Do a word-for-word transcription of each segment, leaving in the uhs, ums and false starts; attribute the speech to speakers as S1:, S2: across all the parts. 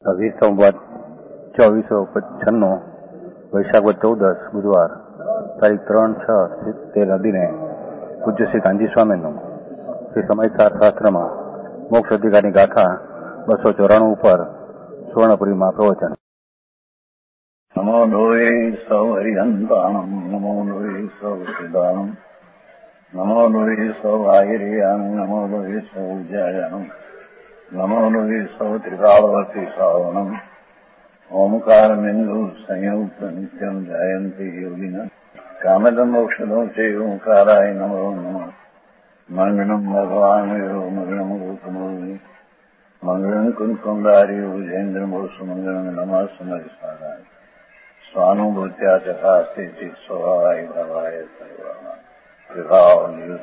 S1: વીસ સંવત ચોવીસો છન્નું વૈશાખ ચૌદસ બુધવાર તારીખ ત્રણ છ સિત્તેર અધીને પૂજ્ય શ્રી કાંજી સ્વામીનું શ્રી સમયસાર શાસ્ત્રમાં મોક્ષ અધિકારની ગાથા બસો ચોરાણું ઉપર સુવર્ણપુરીમાં પ્રવચન.
S2: નમો લોહે સૌ હરિહંતાણમ નમો લોહે સૌ સિદ્ધાણમ નમો લોહે સૌ આયર્યાન નમો લોહે સૌ જયાનમ નમો લોહે સૌ ત્રિકાળવતી શ્રાવણમ ઓમકાર બિંદુ સંયુક્ત નિત્યમ જયંતી યોગિના કામદ મોક્ષદો છે ઓંકારાય નમો નમઃ. મંગળમ ભગવાન મંગળમ ગૌતમો મંગળમ કુંકુંડારી ભુજેન્દ્ર મોક્ષ મંગળમ નમઃ સમય સારાય સ્વાનુભૂત્યા ચકાસ્તે ચિત સ્વભાવાય ભવાય સર્વા વિભાવ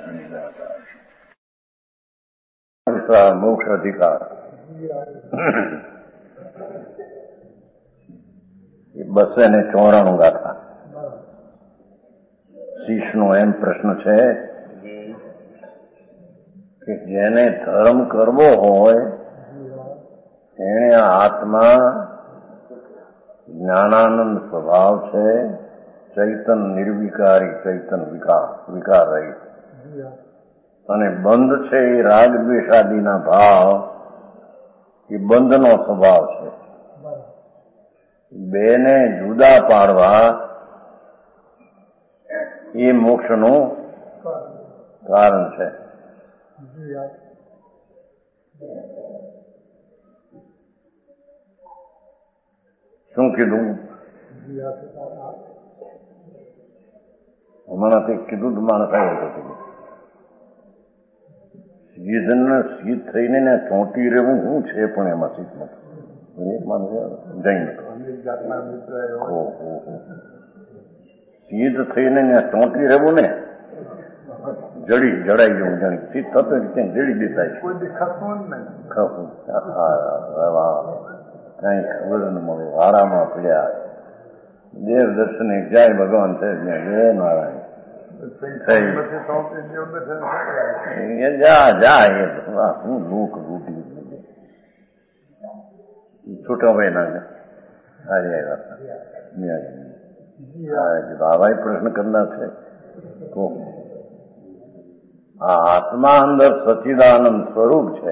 S2: નિયુત મોક્ષ અધિકાર બસો ને ચોરાણું ગાથા. શીશનો એમ પ્રશ્ન છે કે જેને ધર્મ કરવો હોય એને આત્મા જ્ઞાનાનંદ સ્વભાવ છે, ચૈતન નિર્વિકારી, ચૈતન વિકાર વિકાર રહિત, અને બંધ છે એ રાગ દ્વેષાદિના ભાવ, એ બંધનો સ્વભાવ છે. બેને જુદા પાડવા એ મોક્ષનું કારણ છે. શું કીધું હમણાં તે કીધું તો માણસ આવ્યો હતો. સીધને સીધ થઈને ને ચોંટી રહેવું શું છે, પણ એમાં સીધ નથી. એક માણસ જૈન સીધ થઈને ને ચોંટી રહેવું ને જડી જડાઈ જવું જાણી સીધ થતો ક્યાંય જડી દેતા ખવું કઈ ખબર ન મળે. વાડામાં પડ્યા દેવ દર્શને જાય ભગવાન છે જય નારાયણ જા જા એ હું લોક રૂટી છૂટા ભાઈ ના હારી આવ્યા બાબાએ પ્રશ્ન કરનાર છે. આ આત્મા અંદર સચિદાનંદ સ્વરૂપ છે.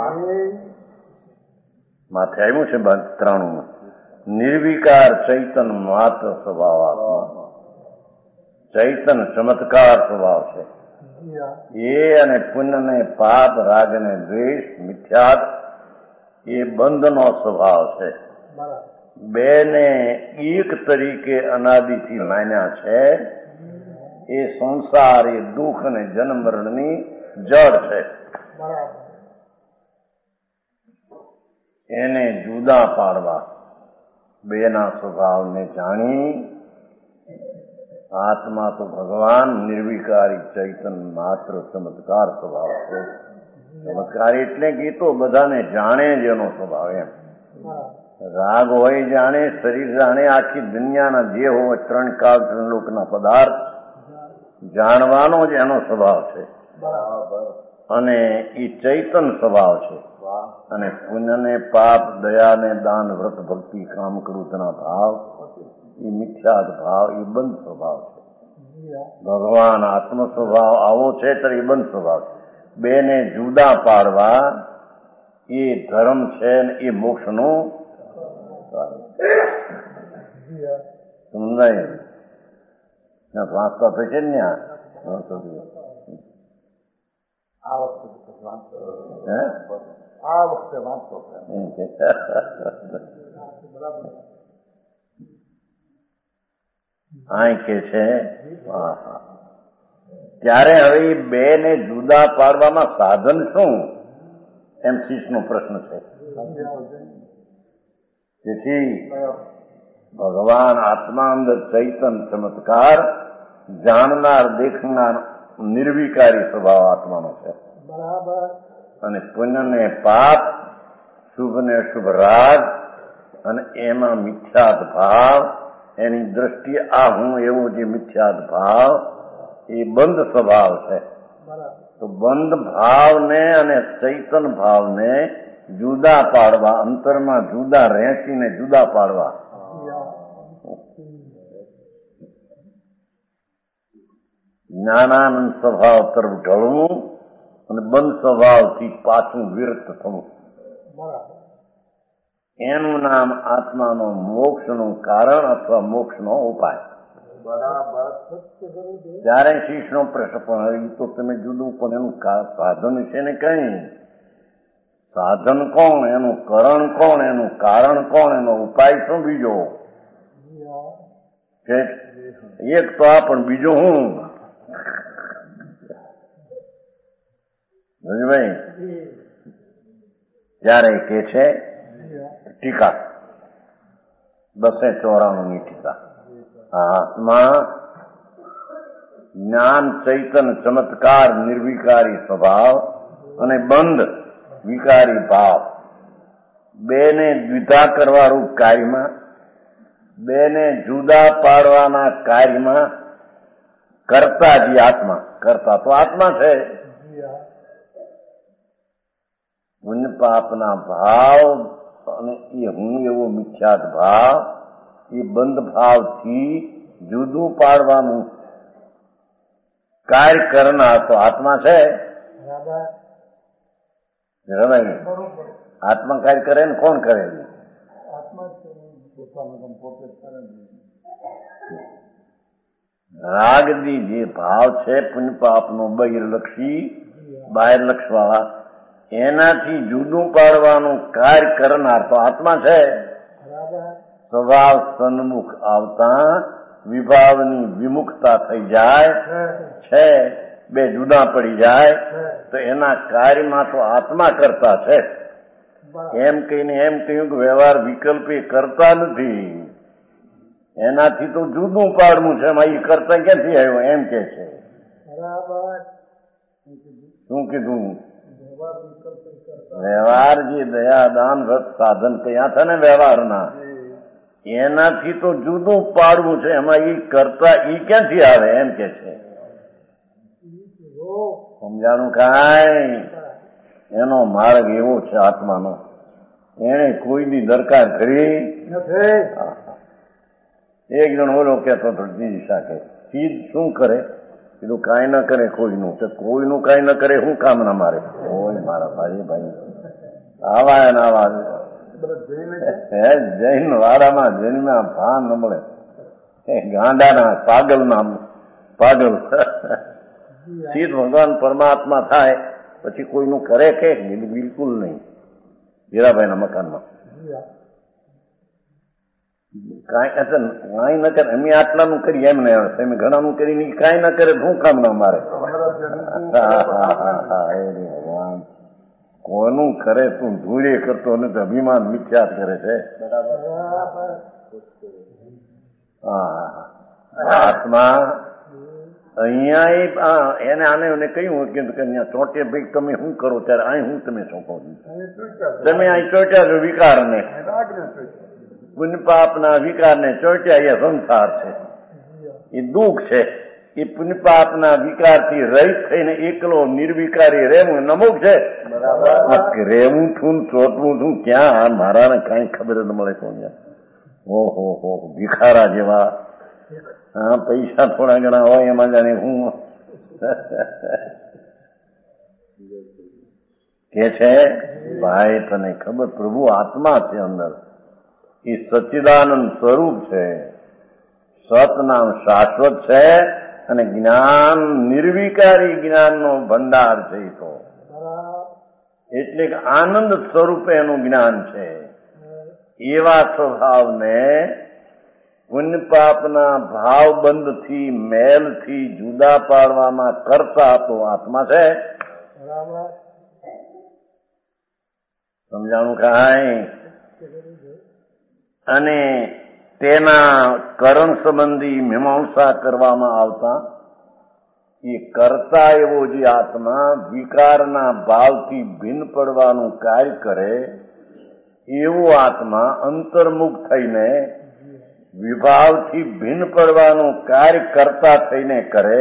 S2: માથે આવ્યું છે ત્રાણું નિર્વિકાર ચૈતન માત્ર સ્વભાવ આત્મા, ચૈતન ચમત્કાર સ્વભાવ છે. એ અને પુણ્ય ને પાપ, રાગ ને દ્વેષ, મિથ્યાત એ બંધનો સ્વભાવ છે. બે ને એક તરીકે અનાદિથી માન્યા છે. એ સંસાર, એ દુઃખ અને જન્મ મરણની જડ છે. એને જુદા પાડવા, બેના સ્વભાવને જાણી આત્મા તો ભગવાન નિર્વિકારી ચૈતન માત્ર ચમત્કાર સ્વભાવ છે. ચમત્કાર એટલે કે તો બધાને જાણે જેનો સ્વભાવ. એમ રાગ હોય જાણે, શરીર જાણે, આખી દુનિયાના જે હોય ત્રણ કાળ ત્રણ લોકના પદાર્થ જાણવાનો જ એનો સ્વભાવ છે. અને એ ચૈતન સ્વભાવ છે. અને પુણ્ય ને પાપ, દયા ને દાન, વ્રત ભક્તિ, કામ ક્રોધના ભાવ એ મિથ્યાદ ભાવ, એ બંધ સ્વભાવ છે. ભગવાન આત્મ સ્વભાવ આવો છે ત્યારે એ બંધ સ્વભાવ છે. બેને જુદા પાડવા એ ધર્મ છે ને એ મોક્ષનું સમજાય. વાંચતા તો છે ને આ વખતે વાંચતો આ કે છે. ત્યારે હવે બે ને જુદા પાડવામાં સાધન શું, એમ શીશનો પ્રશ્ન છે. તેથી ભગવાન આત્મા અંદર ચૈતન ચમત્કાર, જાણનાર, દેખનાર, નિર્વિકારી સ્વભાવ આત્માનો છે. અને પુણ્ય ને પાપ, શુભ ને અશુભ રાગ, અને એમાં મિથ્યાદ ભાવ, એની દ્રષ્ટિએ આ હું એવો જે મિથ્યાદ ભાવ એ બંધ સ્વભાવ છે. તો બંધ ભાવને અને ચૈતન ભાવને જુદા પાડવા, અંતરમાં જુદા રહેસીને જુદા પાડવા. જ્ઞાનાનંદ સ્વભાવ તરફ ઢળવું અને બંધ સ્વભાવથી પાછું વિરત થવું, એનું નામ આત્માનો મોક્ષનું કારણ અથવા મોક્ષનો ઉપાય. ત્યારે શીશનો પ્રશ્ન પણ તો તમે જુદું, પણ એનું સાધન છે ને કઈ સાધન કોણ, એનું કરણ કોણ, એનું કારણ કોણ, એનો ઉપાય શું બીજો? એક તો આ પણ બીજો હું ભાઈ. ત્યારે કે છે ટીકા, બસે ચોરાણું ની ટીકા. આત્મા જ્ઞાન, ચૈતન, ચમત્કાર, નિર્વિકારી સ્વભાવ અને બંધ વિકારી ભાવ, બેને દ્વિધા કરવા રૂપ કાર્યમાં, બેને જુદા પાડવાના કાર્યમાં કરતા જે આત્મા, કરતા તો આત્મા છે. પુણ્ય પાપના ભાવ અને એ હું એવો મિથ્યાત ભાવ, એ બંધ ભાવથી જુદું પાડવાનું કાર્ય કરનાર તો આત્મા છે. આત્મા કાર્ય કરે ને કોણ કરે? રાગદી જે ભાવ છે પુણ્ય પાપનો બહિર્લક્ષી, બાહિર્લક્ષ વાળા, એનાથી જુદું પાડવાનું કાર્ય કરનાર તો આત્મા છે. સ્વભાવ સન્મુખ આવતા વિભાવની વિમુખતા થઈ જાય છે, બે જુદા પડી જાય તો એના કાર્યમાં તો આત્મા કરતા છે. એમ કહીને એમ કહ્યું કે વ્યવહાર વિકલ્પે કરતા નથી, એનાથી તો જુદું પાડવું છે. એમાં એ કરતા ક્યાંથી આવ્યો એમ કે છે. શું કીધું? વ્યવહાર જે દયા દાન વ્રત સાધન કયા હતા ને વ્યવહારના, એનાથી તો જુદું પાડવું છે. એમાં એ કરતા એ ક્યાંથી આવે એમ કે છે. સમજાણું? કાંઈ એનો માર્ગ એવો છે આત્માનો, એને કોઈની દરકાર કરી. એક જણ ઓલો કહેતો હતો બીજી સાથે, સીધ શું કરે? કીધું કાંઈ ન કરે કોઈનું. કોઈનું કાંઈ ન કરે શું કામ ના મારે? કોઈ મારા ભાઈ ભાઈ આવા ને આવા જૈન વાળામાં જન્મ્યા ભાન ન મળે, ગાંડાના પાગલ ના પાગલ. સીધ ભગવાન પરમાત્મા થાય પછી કોઈનું કરે કે બિલકુલ નહીં. હીરાભાઈ ના મકાનમાં કાંઈ કાંઈ ન કરે, અમે આટલાનું કરીએ એમને, તમે ઘણાનું કરીને કાંઈ ન કરે શું કામ ના મારે? ભગવાન કોનું કરે તું ધૂળે કરતો નથી, અભિમાન મિથ્યાત કરે છે. આત્મા અહીંયા એને આને એને કહ્યું કે અહીંયા ચોટે ભાઈ તમે શું કરો ત્યારે અહીં હું તમે શું કહો? તમે અહીં ચોટ્યા છો વિકારને, પુણ્ય પાપના વિકારને ચોટ્યા. એ સંસાર છે, એ દુઃખ છે. એ પુણ્ય પાપના વિકારથી રહિત થઈને એકલો નિર્વિકારી રહેવું નમુક છે. રહેવું છું ચોટવું છું ક્યાં? મારાને કઈ ખબર જ મળે કોણ? ઓહો હો, ભિખારા જેવા. હા, પૈસા થોડા ઘણા હોય એમાં જાણે હું કે છે. ભાઈ તને ખબર, પ્રભુ આત્મા છે અંદર, એ સચ્ચિદાનંદ સ્વરૂપ છે. સત નામ શાશ્વત છે અને જ્ઞાન નિર્વિકારી જ્ઞાનનો ભંડાર છે. તો એટલે કે આનંદ સ્વરૂપે એનું જ્ઞાન છે. એવા સ્વભાવને પુણ્ય પાપના ભાવબંધથી, મેલથી જુદા પાડવામાં કરતા તો આત્મા છે. સમજાણું કાંઈ? અને તેના કરણ સંબંધી મીમાંસા કરવામાં આવતા એ કરતા એવો જે આત્મા વિકારના ભાવથી ભિન્ન પડવાનું કાર્ય કરે, એવો આત્મા અંતર્મુખ થઈને વિભાવથી ભિન્ન પડવાનું કાર્ય કરતા થઈને કરે.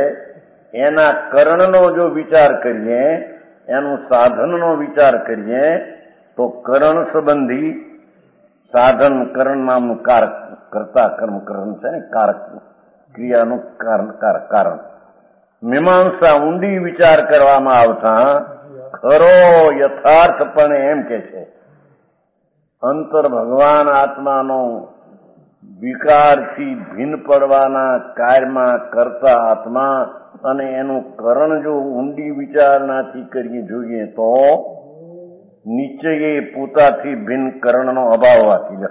S2: એના કરણનો જો વિચાર કરીએ, એનું સાધનનો વિચાર કરીએ તો કરણ સંબંધી સાધન કરણ નામનું કારક કરતા કર્મ કરણ છે ને કારક ક્રિયાનું કારણ કારણ મીમાંસા ઊંડી વિચાર કરવામાં આવતા ખરો યથાર્થપણે એમ કે છે અંતર ભગવાન આત્માનો વિકારથી ભિન્ન પડવાના કાર્યમાં કરતા આત્મા અને એનું કરણ જો ઊંડી વિચારણાથી કરીએ જોઈએ તો નિશ્ચયે પોતાથી ભિન્ન કરણનો અભાવ હોવાથી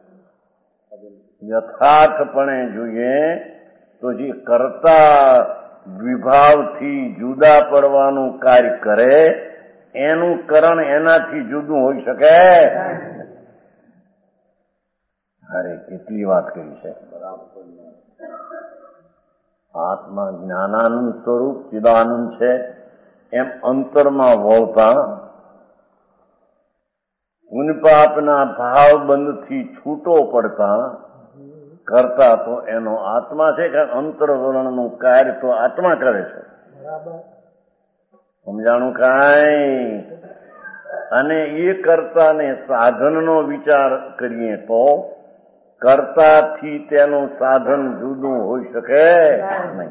S2: યથાર્થપણે જોઈએ તો જે કરતા વિભાવથી જુદા પડવાનું કાર્ય કરે એનું કરણ એનાથી જુદું હોઈ શકે? અરે કેટલી વાત કરી છે. આત્મા જ્ઞાનાનંદ સ્વરૂપ ચિદાનંદ છે એમ અંતરમાં વળતા પુણ્યપાપના ભાવબંધથી છૂટો પડતા કરતા તો એનો આત્મા છે કે અંતરવર્ણનું કાર્ય તો આત્મા કરે છે. સમજાણું કાંઈ? અને એ કર્તાને સાધનનો વિચાર કરીએ તો કર્તાથી તેનું સાધન જુદું હોઈ શકે નહીં.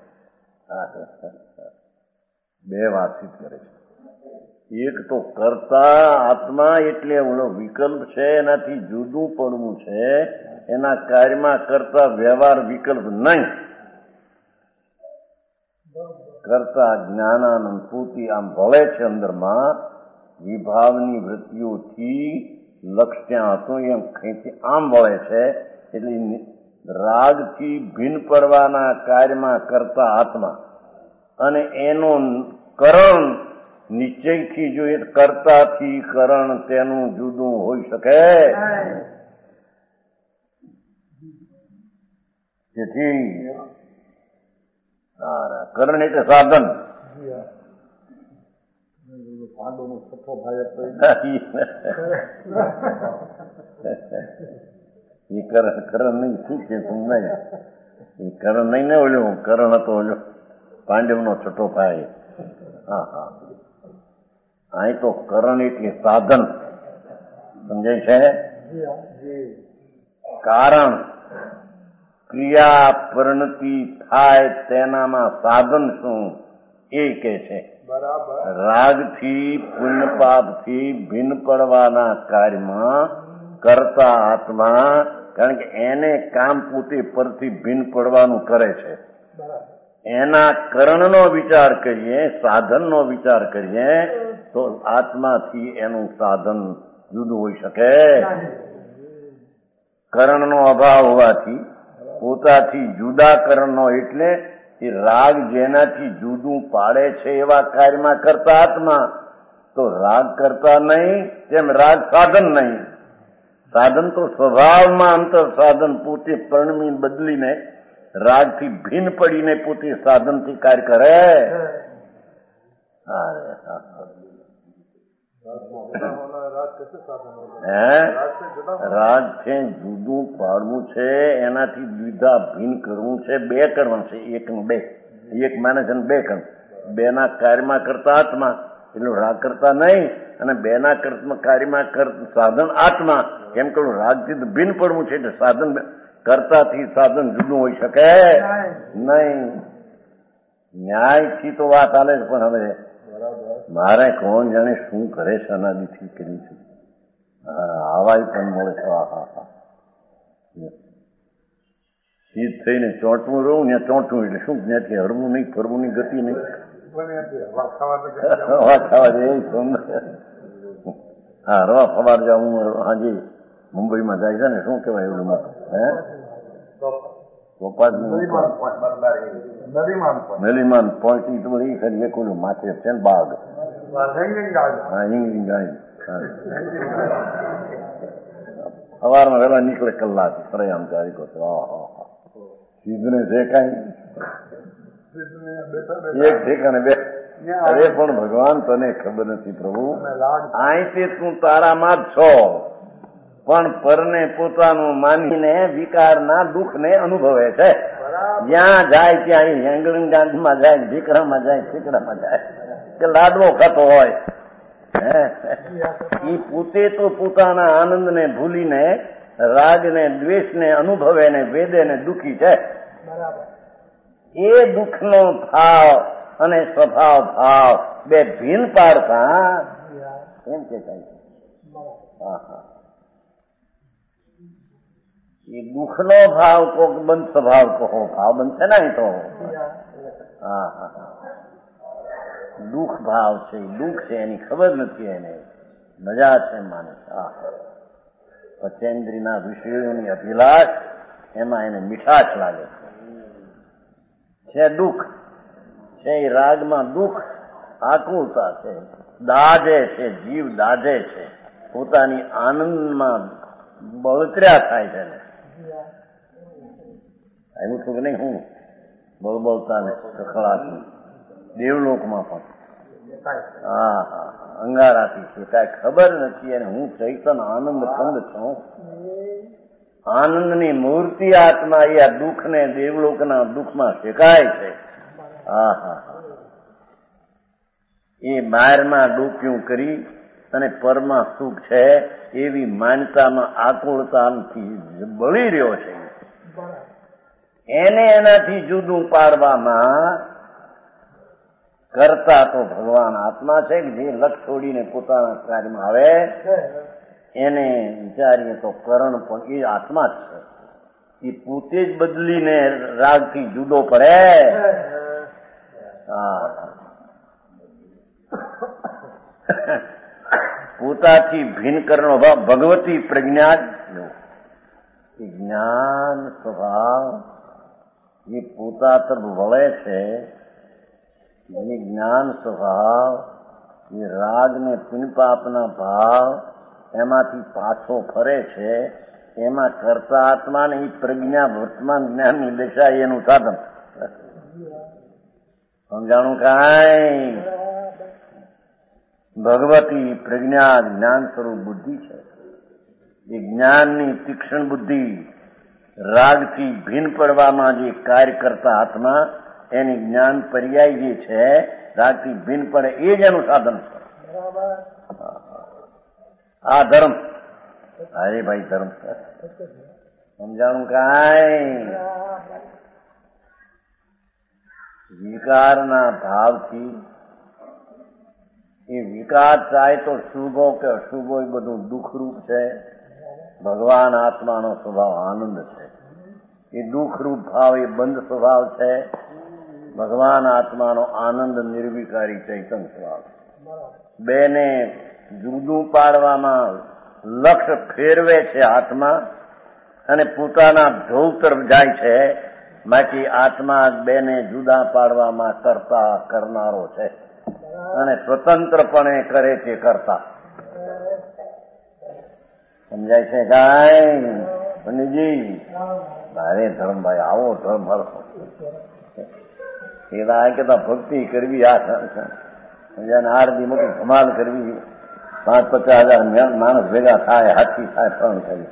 S2: બે વાતચીત કરે છે. એક તો કર્તા આત્મા એટલે ઓલો વિકલ્પ છે એનાથી જુદું પડવું છે, એના કાર્યમાં કરતા વ્યવહાર વિકલ્પ નહીં. કરતા જ્ઞાનાનંદ પૂર્તિ આમ ભળે છે અંદરમાં વિભાવની વૃત્તિઓથી લક્ષ ત્યાં હતું એમ ખેંચી આમ વળે છે. એટલે રાગથી ભિન્ન પડવાના કાર્યમાં કરતા આત્મા અને એનો કરણ નિશ્ચયથી જોઈએ કરતાથી કરણ તેનું જુદું હોઈ શકે? તેથી કરણ એટલે સાધન. એ કરણ નહીં શું છે સમજાય? એ કરણ નહીં ને ઓલું કરણ હતો ઓલો પાંડવ નો છઠ્ઠો ભાઈ. હા હા અહીં તો કરણ એટલે સાધન. સમજાય છે? કારણ ક્રિયા પરિણતિ થાય તેનામાં સાધન શું એ કે છે. રાગથી પુણ્યપાપથી ભિન્ન પડવાના કાર્યમાં કરતા આત્મા, કારણ કે એને કામ પોતે પરથી ભિન્ન પડવાનું કરે છે, એના કરણનો વિચાર કરીએ, સાધનનો વિચાર કરીએ તો આત્માથી એનું સાધન જુદું હોઈ શકે? કરણનો અભાવ હોવાથી પોતાથી જુદા કરણનો એટલે એ રાગ જેનાથી જુદું પાડે છે એવા કાર્યમાં કરતા આત્મા તો રાગ કરતા નહીં, તેમ રાગ સાધન નહીં. સાધન તો સ્વભાવમાં અંતર સાધન પોતે પરણમી બદલીને રાગથી ભિન્ન પડીને પોતે સાધનથી કાર્ય કરે. હે રાગ છે જુદું પાડવું છે, એનાથી દ્વિધા ભિન્ન કરવું છે. બે કરવાનું છે, એક નું બે, એક માને છે બે કણ. બે ના કાર્યમાં કરતા આત્મા એટલે રાગ કરતા નહીં, અને બે ના કાર્યમાં સાધન આત્મા. કેમ કહ્યું? રાગથી ભિન્ન પડવું છે એટલે સાધન કરતાથી સાધન જુદું હોઈ શકે નહીં. ન્યાયથી તો વાત હાલે છે, પણ હવે મારે કોણ જાણે શું કરે છે અનાદિથી કર્યું છે. આવાય પણ મળે છે. હા હા હા શીત થઈને ચોંટવું રહું ને ચોંટવું એટલે શું ત્યાંથી હરવું નહીં, ફરવું નહીં, ગતિ નહીં. હવા ખાવા જાય હા રવા સવાર જાઉં હાજી મુંબઈમાં જાય છે ને શું કેવાય એવડું મોટું હે નલીમાન પોઈન્ટ તો બધી ખરી એક ઓલું માથે છે ને બાગ. હા ઇંગ્લિંગ ગાય સવારમાં વહેલા નીકળે કલાક ફરે આમ તારીખો સીધને છે કઈ એક ઠેકાને બે. અરે પણ ભગવાન તને ખબર નથી પ્રભુ, અહીંથી તું તારામાં જ છો પણ પરને પોતાનું માનીને વિકારના દુઃખને અનુભવે છે. જ્યાં જાય ત્યાં હેંગલિંગ ગાંધીમાં જાય, ભીકરામાં જાય, ઠીકડામાં જાય કે લાડવો ખાતો હોય એ પોતે તો પોતાના આનંદને ભૂલીને રાગને દ્વેષને અનુભવે ને વેદે ને દુઃખી છે. એ દુઃખનો ભાવ અને સ્વભાવ ભાવ બે ભીન પાડતા એમ કે એ દુઃખનો ભાવ તો બંધ સ્વભાવ કહો, ભાવ બનશે ને તો હા હા દુઃખ ભાવ છે, દુઃખ છે એની ખબર નથી, એને મજા છે માને. પચેન્દ્રીના વિષયોની અભિલાષ એમાં એને મીઠાશ લાગે છે. દુઃખ છે એ રાગમાં દુઃખ આકુળતા છે, દાજે છે, જીવ દાજે છે, પોતાની આનંદમાં બળતર્યા થાય છે ને. એવું છું કે નહીં, હું બળબળતા ને કખડાટ દેવલોકમાં પણ હા હા અંગારાથી છે, કાંઈ ખબર નથી. અને હું ચૈતન આનંદ કંદ છું, આનંદની મૂર્તિ આત્મા. એ આ દુઃખને દેવલોકના દુઃખમાં શેકાય છે. હા હા એ બહારમાં ડોક્યું કરી અને પરમાં સુખ છે એવી માન્યતામાં આકુળતાથી બળી રહ્યો છે. એને એનાથી જુદું પાડવામાં કરતા તો ભગવાન આત્મા છે, જે લક્ષ છોડીને પોતાના કાર્યમાં આવે એને વિચારીએ તો કરણ પણ એ આત્મા જ છે. એ પોતે જ બદલીને રાગથી જુદો પડે. હા પોતાથી ભિન્ન કરનો ભાવ ભગવતી પ્રજ્ઞા જ્ઞાન સ્વભાવ એ પોતા તરફ વળે છે. એ જ્ઞાન સ્વભાવ એ રાગ ને પિનપાપના ભાવ એમાંથી પાછો ફરે છે. એમાં કરતા આત્મા ને એ પ્રજ્ઞા વર્તમાન જ્ઞાનની દિશા એનું સાધન. સમજાણું કાંઈ? ભગવતી પ્રજ્ઞા જ્ઞાન સ્વરૂપ બુદ્ધિ છે. એ જ્ઞાનની તીક્ષ્ણ બુદ્ધિ રાગથી ભિન્ન પડવામાં જે કાર્ય કરતા આત્મા એની જ્ઞાન પર્યાય જે છે રાગથી ભિન્ન પડે એ જ એનું સાધન છે. આ ધર્મ અરે ભાઈ ધર્મ સમજાણું કાંઈ? વિકારના ભાવથી એ વિકાર ચાહે તો શુભો કે અશુભો એ બધું દુઃખરૂપ છે. ભગવાન આત્માનો સ્વભાવ આનંદ છે. એ દુઃખરૂપ ભાવ એ બંધ સ્વભાવ છે. ભગવાન આત્માનો આનંદ નિર્વિકારી ચૈતન સ્વભાવ. બેને જુદું પાડવામાં લક્ષ્ય ફેરવે છે આત્મા અને પોતાના ધ્રુવ તરફ જાય છે. બાકી આત્મા બેને જુદા પાડવામાં કરતા કરનારો છે અને સ્વતંત્રપણે કરે છે કરતા. સમજાય છે કાંઈ પંડિતજી? અરે ધર્મભાઈ આવો ધર્મ હરખો એના કહેતા ભક્તિ કરવી આ આરતી મોટી ધમાલ કરવી, પાંચ પચાસ હજાર માણસ ભેગા થાય, હાથી થાય, પણ થાય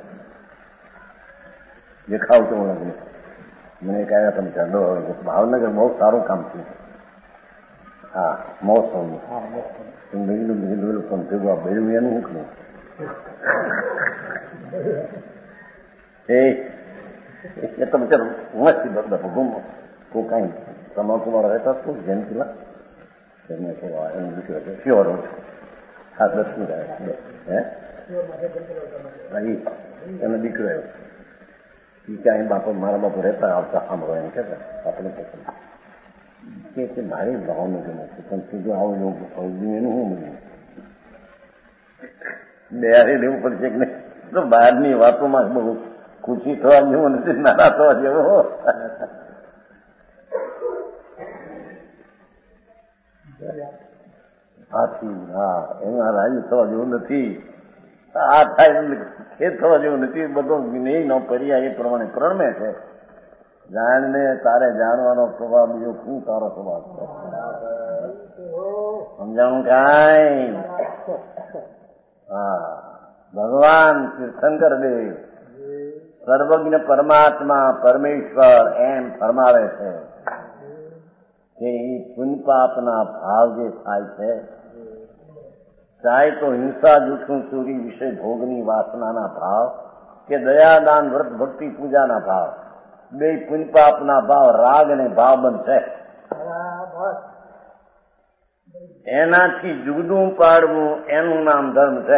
S2: દેખાવતો નથી. મને કહ્યા તમે ચાલો ભાવનગર બહુ સારું કામ થયું. હા મોસમ બહેલું બહેલું પણ ભેગું બહેલું એનું શું કહ્યું એ તમે ચાલો મસ્તી બદલા ભગુમ કોઈ કાંઈ તમાકુમાં રહેતા શું જેમ પેલા એમને એનું દીકરો છે શ્યોર હા દસ હે એનો દીકરો આવ્યો એ ક્યાંય બાપુ મારા બાપુ રહેતા આવતા સાંભળો એમ કહેતા આપણે કે મારી ભાવનગર નથી પણ સીધું આવું એવું એનું શું મળ્યું બે હારે લેવું પડશે કે નહીં? તો બહારની વાતોમાં બહુ ખુશી થવા જેવું નથી, નારા થવા જેવો. હાથી હા એમાં રાજી થવા જેવું નથી. આ થાય ખેત થવા જેવું નથી. બધો વિનયનો પર્યાય એ પ્રમાણે પ્રણમે છે. જાણને તારે જાણવાનો સ્વભાવ બીજો શું તારો સ્વભાવ છે? સમજાણું કાંઈ? હા ભગવાન તીર્થંકર દેવ સર્વજ્ઞ પરમાત્મા પરમેશ્વર એમ ફરમાવે છે કે એ પુણ્ય પાપના ભાવ જે થાય છે ચાહે તો હિંસા, જૂઠું, ચોરી, વિષય ભોગની વાસનાના ભાવ કે દયાદાન, વ્રત, ભક્તિ, પૂજાના ભાવ, બે પુણ્ય પાપના ભાવ, રાગ અને ભાવબંધ છે. એનાથી જુદું પાડવું એનું નામ ધર્મ છે.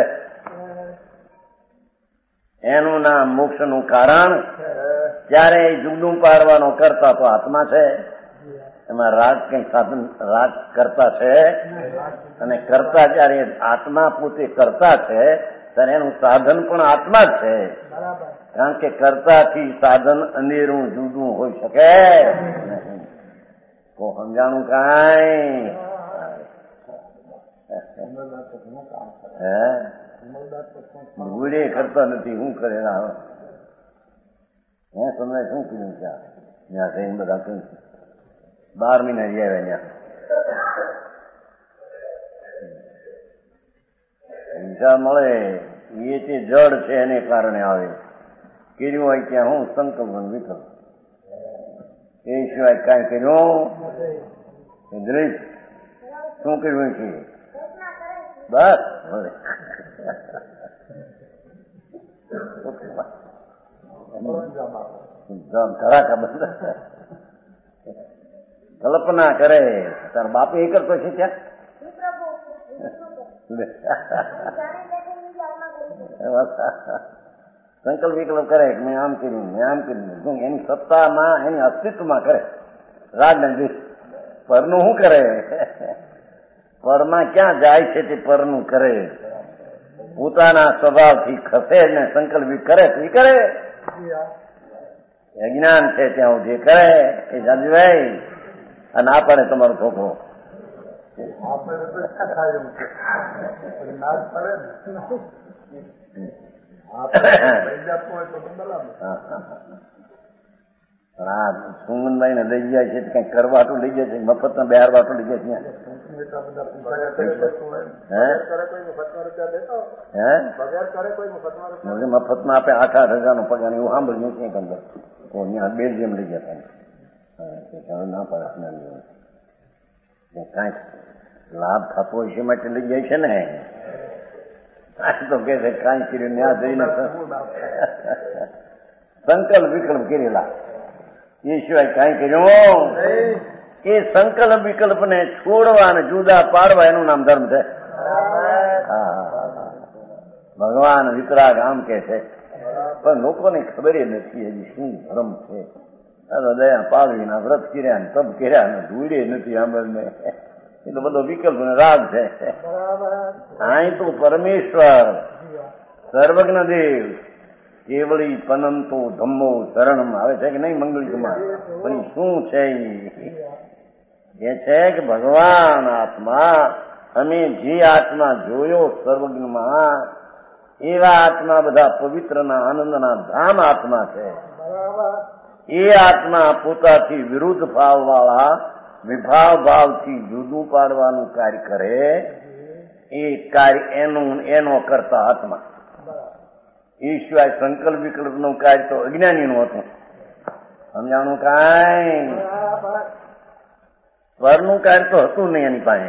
S2: એનું નામ મોક્ષનું કારણ. ત્યારે જુદું પાડવાનો કરતા તો આત્મા છે. એમાં રાગ કઈ સાધન રાગ કરતા છે, અને કરતા જયારે આત્મા પોતે કરતા છે ત્યારે એનું સાધન પણ આત્મા જ છે. કારણ કે કરતાથી સાધન અનેરું જુદું હોઈ શકે નહીં. તો સમજાણું કાંઈ હે ગુડે કરતા નથી. શું કરે હે તમને શું કીધું છે? ત્યાં થઈને બધા કઈ બાર મહિના રહ્યા ત્યાં હિંસા મળે એ તે જડ છે એને કારણે આવે. કર્યું હોય ત્યાં હું સંકલ્પ વિકલ્પ એ સિવાય કાંઈ કર્યું દ્રેશ શું કર્યું છે બસ ધડાકા બંધ કલ્પના કરે. તાર બાપે એ કરતો છે ત્યાં સંકલ્પ વિકલ્પ કરે કે મેં આમ કર્યું મેં આમ કર્યું. એની સત્તામાં એની અસ્તિત્વમાં કરે રાગ ને દ્વેષ. પરનું શું કરે? પરમાં ક્યાં જાય છે તે પરનું કરે. પોતાના સ્વભાવથી ખસે ને સંકલ્પ કરે એ કરે. અજ્ઞાન છે ત્યાં જે કરે એ જાજવાય. અને આ પડે તમારો છોકરો સુમનભાઈ ને લઈ જાય છે કઈ કરવાટું લઈ જાય છે, મફત ના બેહાર વાટું લઈ જાય છે. મફત માં આપે આઠ આઠ હજાર નો પગાર એવું સાંભળ્યું છે. અંદર બેલ્જિયમ લઈ જતા ના પડે કાંઈક લાભ થતો હોય છે માટે લઈ જાય છે ને. તો કે છે કાંઈ કર્યું ત્યાં જઈને સંકલ્પ વિકલ્પ કરેલા એ સિવાય કાંઈ કર્યું. એ સંકલ્પ વિકલ્પ ને છોડવા અને જુદા પાડવા એનું નામ ધર્મ છે. ભગવાન વિતરાગ આમ કે છે પણ લોકોને ખબર નથી હજી શું ધર્મ છે. દયા પાડવી ના વ્રત કર્યા ને તપ કર્યા ને ધૂળે નથી આંબળને એટલો બધો વિકલ્પ ને રાગ છે. અહીં તો પરમેશ્વર સર્વજ્ઞ દેવ કેવળી પનંતો ધમ્મો શરણમ આવે છે કે નહીં મંગળીમાં? પણ શું છે એ છે કે ભગવાન આત્મા અમે જે આત્મા જોયો સર્વજ્ઞમાં એવા આત્મા બધા પવિત્રના આનંદના ધામ આત્મા છે. એ આત્મા પોતાથી વિરુદ્ધ ભાવ વાળા વિભાવ ભાવથી જુદું પાડવાનું કાર્ય કરે. એ કાર્ય એનું એનો કરતા આત્મા. એ સિવાય સંકલ્પ વિકલ્પ નું કાર્ય તો અજ્ઞાની નું હતું. સમજાણું કાંઈ? પરનું કાર્ય તો હતું નહીં એની પાસે.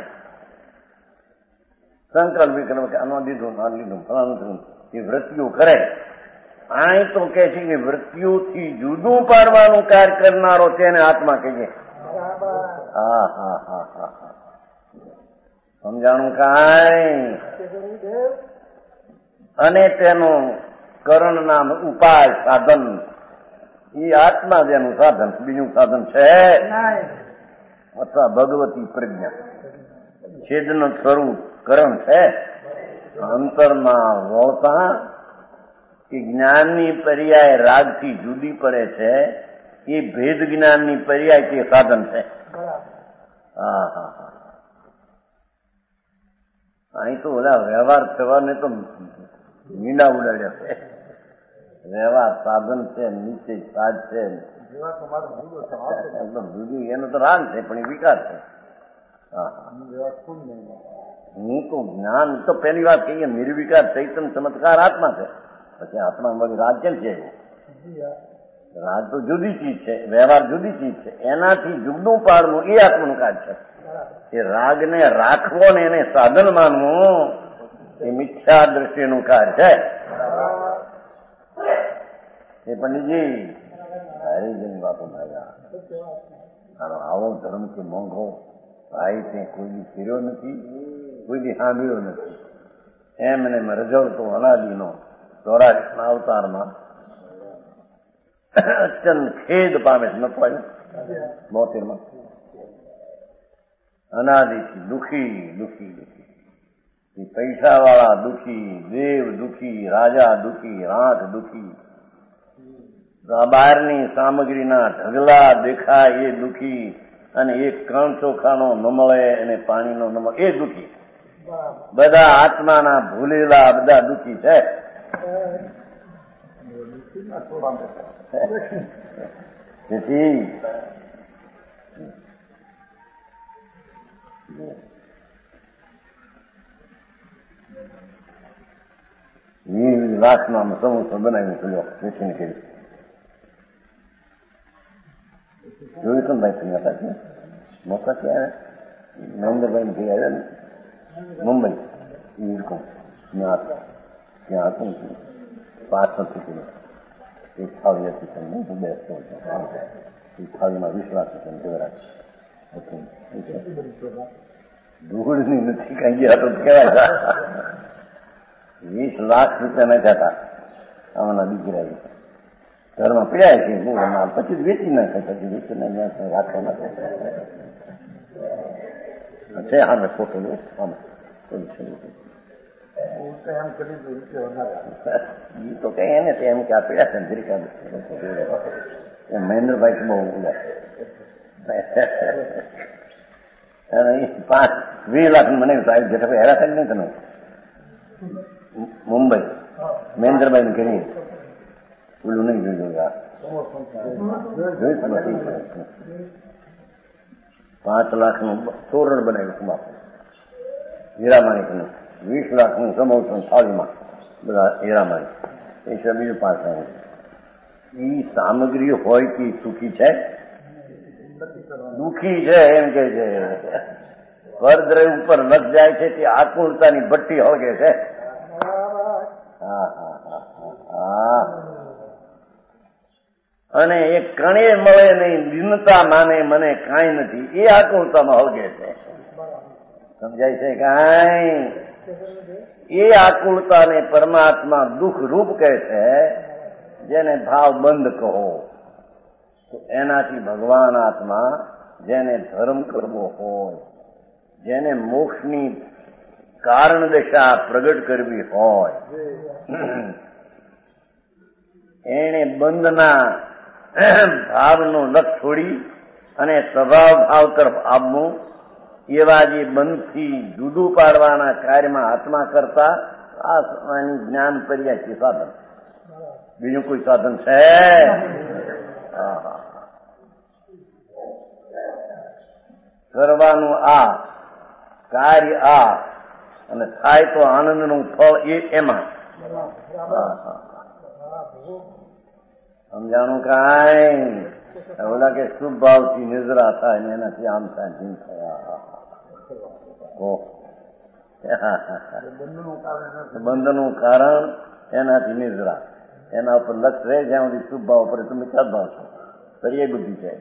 S2: સંકલ્પ વિકલ્પ આનો લીધું આ લીધું ફલાણું એ વૃત્તિઓ કરે. અહીં તો કે છે કે વૃત્તિઓથી જુદું પાડવાનું કાર્ય કરનારો તેને આત્મા કહીએ. હા હા હા હા હા સમજાણું કાંઈ? અને તેનું કરણ નામ ઉપાય સાધન એ આત્મા જેનું સાધન બીજું સાધન છે અથવા ભગવતી પ્રજ્ઞા છેદનું સ્વરૂપ કરણ છે. અંતરમાં વળતા કે જ્ઞાનની પર્યાય રાગથી જુદી પડે છે એ ભેદ જ્ઞાનની પર્યાય તે સાધન છે. હા હા હા અહીં તો ઓલા વ્યવહાર થવાને તો મીંડા ઉડાડ્યા છે. વ્યવહાર સાધન છે, નીચે સાજ છે, એકદમ જુદું. એનો તો રાગ છે પણ એ વિકાર છે. હું તો જ્ઞાન તો પહેલી વાત કહીએ નિર્વિકાર ચૈતન્ય ચમત્કાર આત્મા છે. પછી આત્મા બધી રાગ કેમ છે? રાગ તો જુદી ચીજ છે, વ્યવહાર જુદી ચીજ છે. એનાથી જુદું પાડવું એ આત્માનું કાર્ય છે. એ રાગને રાખવો ને એને સાધન માનવું એ મિથ્યા દ્રષ્ટિનું કાર્ય છે. એ પંડિતજી હરિજન બાપુ ભાઈ આનો આવો ધર્મ કે મોંઘો ભાઈ તે કોઈ ફેર્યો નથી, કોઈ સાંભળ્યો નથી. એમને રજવતો અનાદિનો ચોરાશીના અવતારમાં અત્યંત ખેદ પામે છે. નતું આવ્યું બોતેર માં અનાદિથી દુઃખી દુઃખી દુઃખી પૈસા વાળા દુઃખી, દેવ દુઃખી, રાજા દુઃખી, રાંઠ દુઃખી, બહારની સામગ્રીના ઢગલા દેખાય એ દુઃખી, અને એક કણ ચોખાનો ન મળે અને પાણીનો ન મળે એ દુઃખી. બધા આત્માના ભૂલેલા બધા દુઃખી છે. તેથી વીસ લાખમાં સમોસો બનાવી ખુલ્યો વેચીને કરી જોયું તો ભાઈ તમે હતા મોટા ક્યાં મહેન્દ્રભાઈ ભાઈ આવ્યા ને મુંબઈ ઈરકો ત્યાં હતું પાછળથી એક થાળી હતી તમને હું બેસતો હતો. એ થાળીમાં વીસ લાખ રૂપિયા દેવરાજ ધૂળની નથી કઈ ગયા તો કેવાય વીસ લાખ રૂપિયા ના જતા આમાંના દીકરા ઘરમાં પીડાય છે. પછી વેચી નાખે, પછી વેચીને રાખવા નાખે છે. હા ફોટો લો આમ તો કઈ એને એમ કે આ પીડા છે જરીકા મહેન્દ્રભાઈ તો બહુ ઉડા પાંચ વીસ લાખ મને સાહેબ જેઠા ભાઈ હેરા થાય ને તમે મુંબઈ મહેન્દ્રભાઈ ને કરી પેલું નહીં જોયું પાંચ લાખ નું તોરણ બનાવ્યું બાપુ હીરામાણિક નું, વીસ લાખ નું સમોસું થાળીમાં બધા હીરામાણિક એ છે. બીજું પાંચ લાખ ઈ સામગ્રી હોય કે સુખી છે દુઃખી છે એમ કે છે. પરદ્રવ ઉપર લગ જાય છે તે આકુળતાની ભટ્ટી હળગે છે. હા હા હા હા અને એ કણે મળે નહીં, દિનતા માને મને કાંઈ નથી એ આકુળતામાં હળગે છે. સમજાય છે કાંઈ? એ આકુળતાને પરમાત્મા દુઃખ રૂપ કહે છે. જેને ભાવ બંધ કહો તો એનાથી ભગવાન આત્મા, જેને ધર્મ કરવો હોય, જેને મોક્ષની કારણ દશા પ્રગટ કરવી હોય, એને બંધના ભાવનો લક્ષ છોડી અને સ્વભાવ ભાવ તરફ આવવું, એવા જે બંધથી જુદું પાડવાના કાર્યમાં આત્મા કરતા આ જ્ઞાન પર્યાય સાધન, બીજું કોઈ સાધન છે? કરવાનું આ કાર્ય આ અને થાય તો આનંદનું ફળ એ એમાં. સમજાણું કાંઈ? ઓલા કે શુભ ભાવથી નિદ્રા થાય ને એનાથી આમ થાય જીમ થયા. બંધનું કારણ એનાથી નિદ્રા, એના ઉપર લક્ષ રહે જ્યાં સુધી શુભ ભાવ પડે તમે ચાર ભાવ છો ફરી એ બુદ્ધિ છે.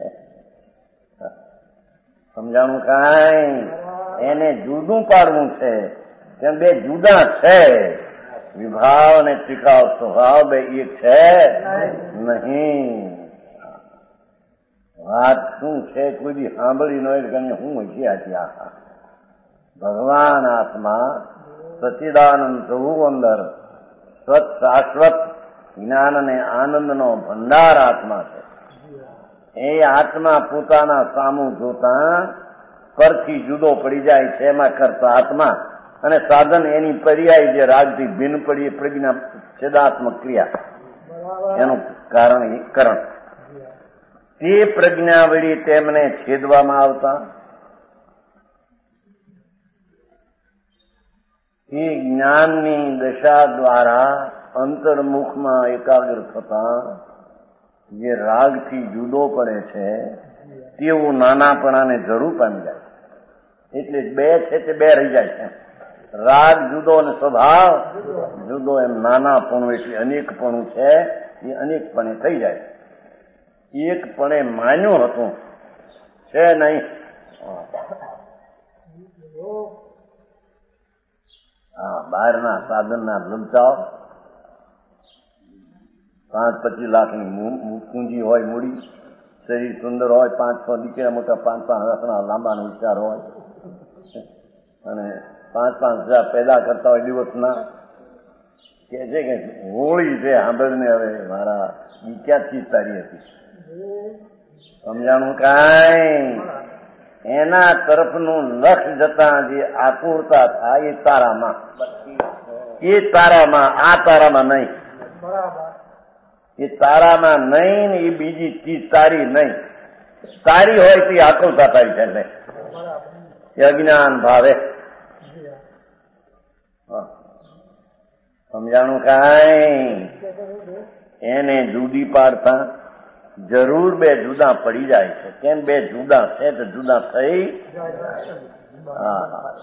S2: સમજાણું કાંઈ? એને જુદું પાડવું છે કેમ બે જુદા છે. વિભાવ અને ટીકાવ સ્વભાવ બે એક છે નહીં. વાત શું છે કોઈ દી સાંભળી ન હોય કે હું હજી આ ભગવાન આત્મા સચિદાનંદ પ્રભુ અંદર સત શાશ્વત જ્ઞાન અને આનંદનો ભંડાર આત્મા છે. એ આત્મા પોતાના સામું જોતા પરથી જુદો પડી જાય છે. એમાં કરતા આત્મા અને સાધન એની પર્યાય જે રાગથી ભિન્ન પડી એ પ્રજ્ઞા છેદાત્મક ક્રિયા એનું કારણ કરણ. તે પ્રજ્ઞા વળી તેમને છેદવામાં આવતા એ જ્ઞાનની દશા દ્વારા અંતર્મુખમાં એકાગ્ર થતા જે રાગથી જુદો પડે છે તેવું નાનાપણાને જરૂર પામી જાય. એટલે બે છે તે બે રહી જાય છે. રાગ જુદો અને સ્વભાવ જુદો. એમ નાનાપણું એટલે અનેકપણું છે એ અનેકપણે થઈ જાય. એકપણે માન્યું હતું છે નહીં. હા, બહારના સાધનના લલચાવ, પાંચ પચીસ લાખની પૂંજી હોય, મૂડી, શરીર સુંદર હોય, પાંચ છ દીકરા મોટા, પાંચ પાંચ હજારના લાંબાનો વિચાર હોય અને પાંચ પાંચ હજાર પેદા કરતા હોય દિવસના. કે છે કે હોળી છે સાંભળને. હવે મારા ઈ ક્યાં ચીજ તારી હતી સમજાણું કાંઈ? એના તરફનું લક્ષ જતા જે આતુરતા થાય એ તારામાં, એ તારામાં, આ તારામાં નહીં. એ તારામાં નહીં ને એ બીજી ચીજ તારી નહીં. તારી હોય તો આતુરતા તારી છે નહીં. એ અજ્ઞાન ભાવે. સમજાણું કાંઈ? એને જુદી પાડતા જરૂર બે જુદા પડી જાય છે. કેમ? બે જુદા છે તો જુદા થઈ. હા,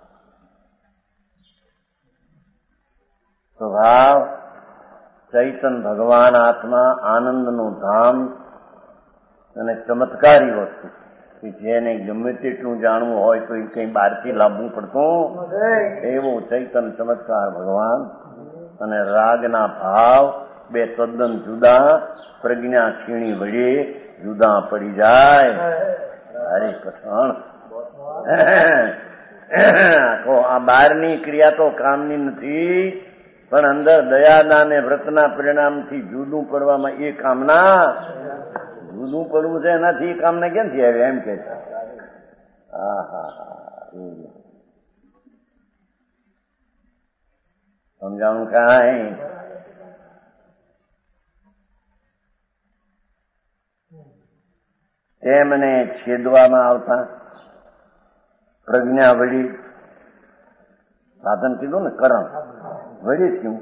S2: સ્વભાવ ચૈતન ભગવાન આત્મા આનંદનું ધામ અને ચમત્કારી વસ્તુ કે જેને ગમે તેટલું જાણવું હોય તો એ કઈ બહારથી લાવવું પડતું એવું ચૈતન ચમત્કાર ભગવાન અને રાગના ભાવ બે તદ્દન જુદા. પ્રજ્ઞા ક્ષીણી વડે જુદા પડી જાય. હરે કૃષ્ણ. આ બહારની ક્રિયા તો કામની નથી, પણ અંદર દયાના ને વ્રતના પરિણામથી જુદું પડવામાં એ કામના. જુદું પડવું છે એનાથી એ કામના ક્યાંથી આવે એમ કે છે. હા હા હા, સમજાણું કાંઈ? તેમને છેદવામાં આવતા પ્રજ્ઞા વળી સાધન કીધું ને, કરણ વળી થયું.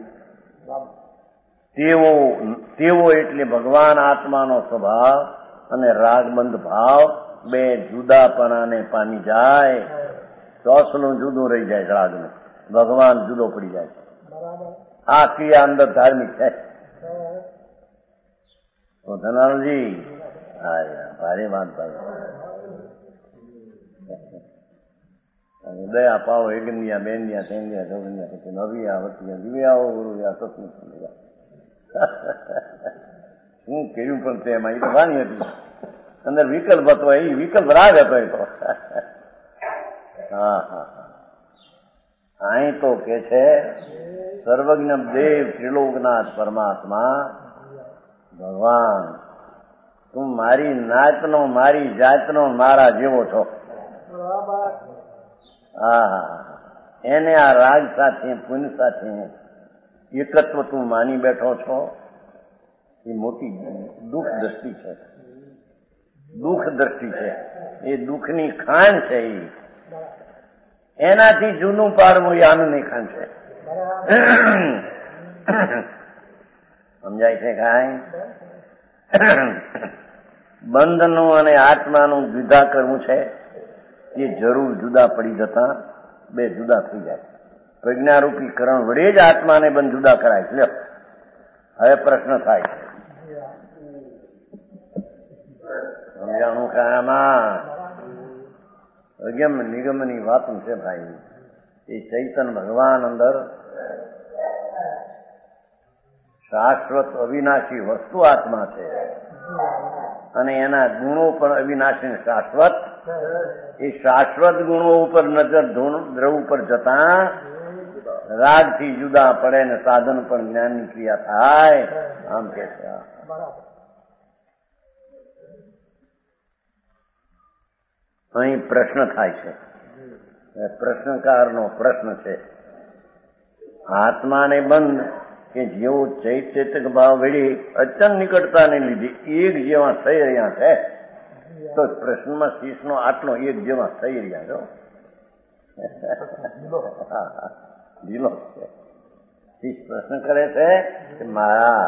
S2: તેવો તેવો એટલે ભગવાન આત્માનો સ્વભાવ અને રાગબંધ ભાવ બે જુદાપણાને પામી જાય. ચોસલું જુદું રહી જાય, રાગનું ભગવાન જુદો પડી જાય. આ ક્રિયા અંદર ધાર્મિક છે. તો ધનાલજી ભારે વાત ભાઈ દયા પાવો એકન્યા બેન્યા તેન્યા ચૌદન્યા પછી નવિયા વતિયા દિવ્યાઓ ગુરુયા સત્સંગ શું કર્યું પણ તે એમાં એ તો વાણી હતી. અંદર વિકલ્પ હતો, એ વિકલ્પ રાગ હતો. એ તો હા હા અહીં તો કે છે સર્વજ્ઞ દેવ ત્રિલોકનાથ પરમાત્મા ભગવાન તું મારી નાતનો, મારી જાતનો, મારા જેવો છો. હા, એને આ રાગ સાથે પુણ્ય સાથે એકત્વ તું માની બેઠો છો. એ મોટી દુઃખ દ્રષ્ટિ છે, દુઃખ દ્રષ્ટિ છે. એ દુઃખની ખાણ છે. એ એનાથી જૂનું પાડવું એ આનંદની ખાણ છે. સમજાય છે કાંઈ? બંધનું અને આત્માનું જુદા કરવું છે એ જરૂર જુદા પડી જતા બે જુદા થઈ જાય. પ્રજ્ઞારૂપી કરણ વડે જ આત્માને બંધ જુદા કરાય છે. હવે પ્રશ્ન થાય છે, સમજાણું કામાં અગમ નિગમની વાતું છે ભાઈ. એ ચૈતન ભગવાન અંદર શાશ્વત અવિનાશી વસ્તુ આત્મા છે અને એના ગુણો પણ અવિનાશી શાશ્વત. એ શાશ્વત ગુણો ઉપર નજર ધ્રુવ ઉપર જતા રાગથી જુદા પડે ને સાધન પણ જ્ઞાનની ક્રિયા થાય. આમ કે છે. અહીં પ્રશ્ન થાય છે. પ્રશ્નકારનો પ્રશ્ન છે, આત્માને બંધ કે જેવો ચૈતક ભાવ વળી અચન નિકટતાને લીધે એક જેવા થઈ રહ્યા છે, તો પ્રશ્નમાં શીશનો આટલો એક જેવા થઈ રહ્યા છો. લીલો છે. શીશ પ્રશ્ન કરે છે કે મારા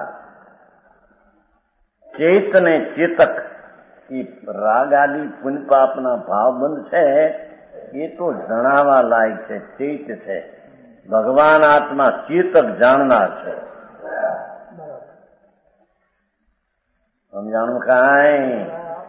S2: ચૈત ને ચેતક એ રાગ આદિ પુણ્ય પાપના ભાવ બંધ છે એ તો જણાવા લાયક છે, ચૈત છે. ભગવાન આત્મા ચેતક જાણનાર છે. સમજાણું કાંઈ?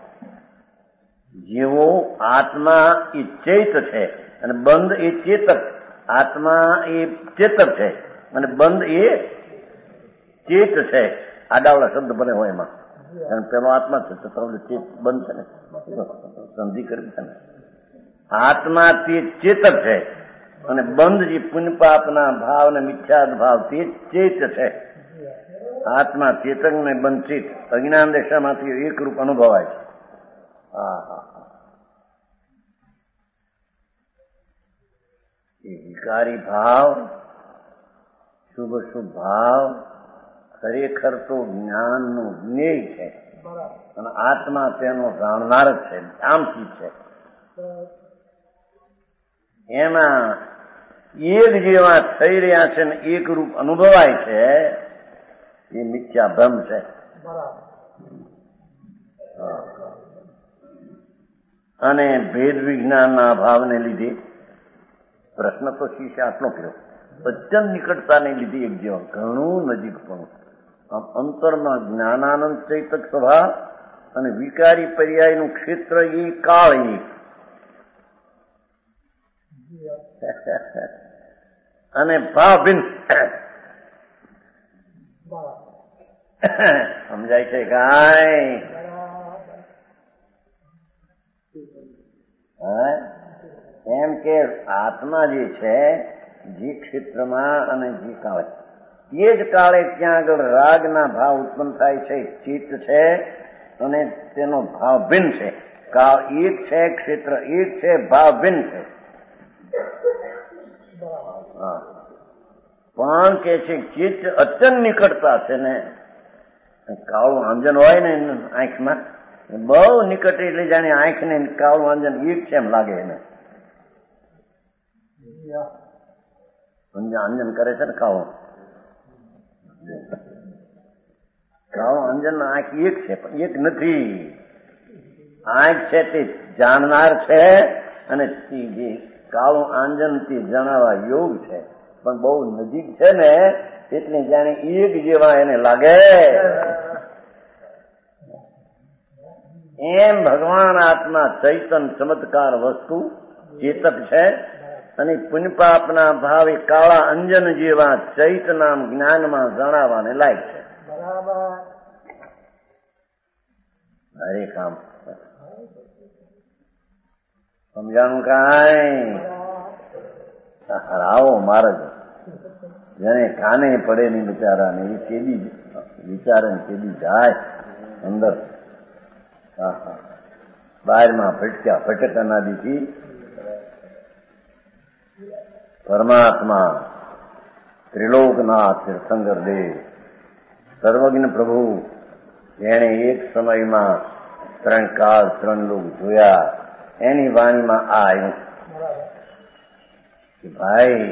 S2: જેવો આત્મા એ ચૈત છે અને બંધ એ ચેતક. આત્મા એ ચેતક છે અને બંધ એ ચેત છે. આડાવડા શબ્દ બને હોય એમાં, કારણ પેલો આત્મા છે તો ચેત બંધ છે ને, સંધિ કરી છે ને. આત્મા તે ચેતક છે અને બંધ જે પુણ્યપાપના ભાવ ને મિથ્યાદ ભાવ તે ચેત છે. આત્મા ચેતક ને બંધ ચિત અજ્ઞાન દશામાંથી એક રૂપ અનુભવાય છે. હા હા એ વિકારી ભાવ, શુભ શુભ ભાવ ખરેખર તો જ્ઞાનનું જ્ઞેય છે અને આત્મા તેનો જાણનાર જ છે, આમથી છે. એમાં એક જેવા થઈ રહ્યા છે ને એક રૂપ અનુભવાય છે, એ મિથ્યા ભ્રમ છે. અને ભેદ વિજ્ઞાનના અભાવને લીધે પ્રશ્ન તો શીશે આટલો કર્યો, અત્યંત નિકટતાને લીધે એક જેવા ઘણું નજીકપણું. આમ અંતરમાં જ્ઞાનાનંદ ચૈતક સ્વભાવ અને વિકારી પર્યાયનું ક્ષેત્ર એ કાળ એ અને ભાવભિન્ન. સમજાય છે કાંઈ? એમ કે આત્મા જે છે જે ક્ષેત્રમાં અને જે કાળે, એ જ કાળે ત્યાં આગળ રાગના ભાવ ઉત્પન્ન થાય છે, ચિત્ત છે અને તેનો ભાવ ભિન્ન છે. કાળ એક છે, ક્ષેત્ર એક છે, ભાવ ભિન્ન છે. પણ કે છે ચિત્ત અત્યંત નિકટતા છે ને, કાળું આંજન હોય ને આંખમાં બહુ નિકટ, એટલે જાણે આંખ ને કાળું આંજન એક છે એમ લાગે એને. અંજન કરે છે ને કાળું કાળું અંજન આંખ એક છે પણ એક નથી. આંખ છે તે જાણનાર છે અને જે કાળું આંજન તે જણાવવા યોગ છે, પણ બહુ નજીક છે ને એટલે જાણે એક જેવા એને લાગે. એમ ભગવાન આત્મા ચૈતન ચમત્કાર વસ્તુ ચેતક છે અને પુણ્યપાપના ભાવે કાળા અંજન જેવા ચૈત નામ જ્ઞાનમાં જણાવવાને લાયક છે. હરે કામ સમજાણું કાંઈ? આવો મહારાજ જેને કાને પડે નહીં બિચારાને એ કેદી વિચારે ને કેદી જાય અંદર. હા હા બહારમાં ભટક્યા ભટકનાદીથી પરમાત્મા ત્રિલોકનાથ તીર્થંકર દેવ સર્વજ્ઞ પ્રભુ જેણે એક સમયમાં ત્રણ કાળ ત્રણ લોક જોયા, એની વાણીમાં આ આવ્યું કે ભાઈ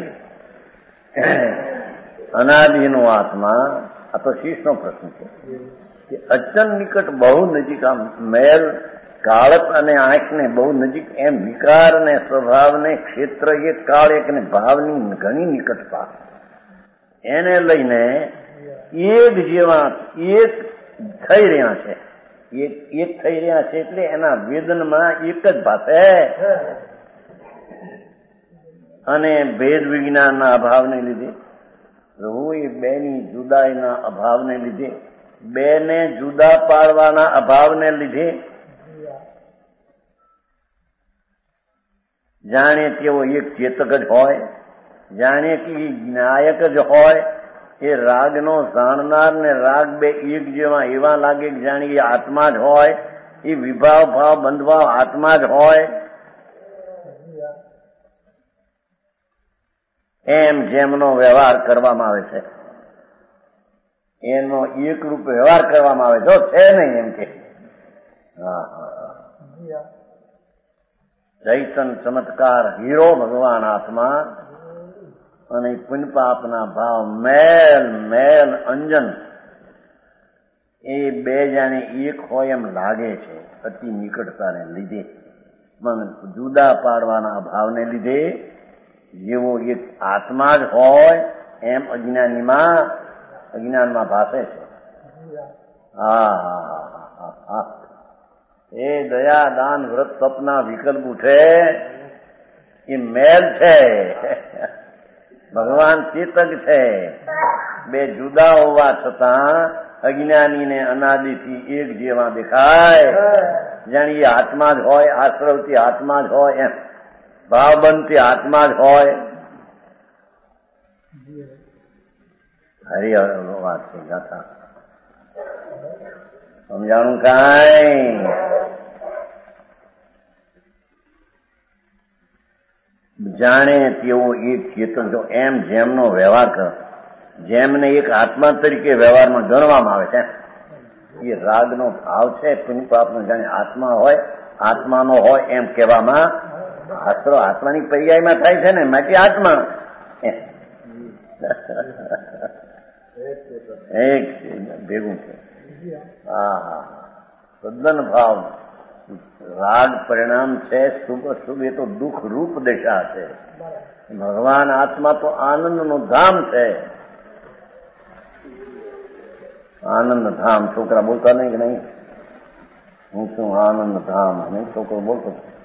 S2: અનાદિનો આત્મા, આ તો શીશનો પ્રશ્ન છે કે અત્યંત નિકટ બહુ નજીક, આમ મેલ કાળક અને આંખને બહુ નજીક, એમ વિકાર ને સ્વભાવ ને ક્ષેત્ર એક કાળ એક ને ભાવની ઘણી નિકટતા, એને લઈને એક જેવા એક થઈ રહ્યા છે. એક એક થઈ રહ્યા છે એટલે એના વેદનમાં એક જ ભાષે અને ભેદ વિજ્ઞાનના અભાવને લીધે, પ્રભુ એ બેની જુદાઈના અભાવને લીધે, બેને જુદા પાડવાના અભાવને લીધે જાણે તેઓ એક ચેતક જ હોય, જાણે કે જ્ઞાયક જ હોય. એ રાગનો જાણનાર ને રાગ બે એક જેવા એવા લાગે કે જાણે એ આત્મા જ હોય, એ વિભાવ ભાવ બંધભાવ આત્મા જ હોય. એમ જેમનો વ્યવહાર કરવામાં આવે છે એનો એક રૂપ વ્યવહાર કરવામાં આવે જો છે નહીં એમ કે. હા હા ચૈતન ચમત્કાર હીરો ભગવાન આત્મા અને પુણ્યપાપના ભાવ મેલ મેલ અંજન એ બે જાણે એક હોય એમ લાગે છે અતિ નિકટતાને લીધે. પણ જુદા પાડવાના અભાવને લીધે જેવો એક આત્મા જ હોય એમ અજ્ઞાનીમાં અજ્ઞાનમાં ભાષે છે. હા હા હા હા એ દયા દાન વ્રત તપના વિકલ્પ ઉઠે એ મેલ છે. ભગવાન ચેતક છે. બે જુદા હોવા છતાં અજ્ઞાનીને અનાદિથી એક જેવા દેખાય. જાણે એ આત્મા જ હોય, આશ્રવથી આત્મા જ હોય, એમ ભાવબંધથી આત્મા જ હોય. હરી વાત છે ગાથા સમજાણું કાંઈ? જાણે તેવો એક ચેતન જો એમ જેમનો વ્યવહાર કરો, જેમને એક આત્મા તરીકે વ્યવહારમાં ગણવામાં આવે છે, એ રાગનો ભાવ છે. પુણ્ય પાપનો જાણે આત્મા હોય, આત્માનો હોય એમ કહેવામાં આશરો આત્માની પર્યાયમાં થાય છે ને, માટે આત્મા એક ભેગું છે. હા હા તદ્દન ભાવ. રાગ પરિણામ છે શુભ અશુભ, એ તો દુઃખ રૂપ દશા છે. ભગવાન આત્મા તો આનંદનું ધામ છે. આનંદ ધામ. છોકરા બોલતા નહીં કે નહીં? હું શું આનંદ ધામ? નહીં છોકરો બોલતો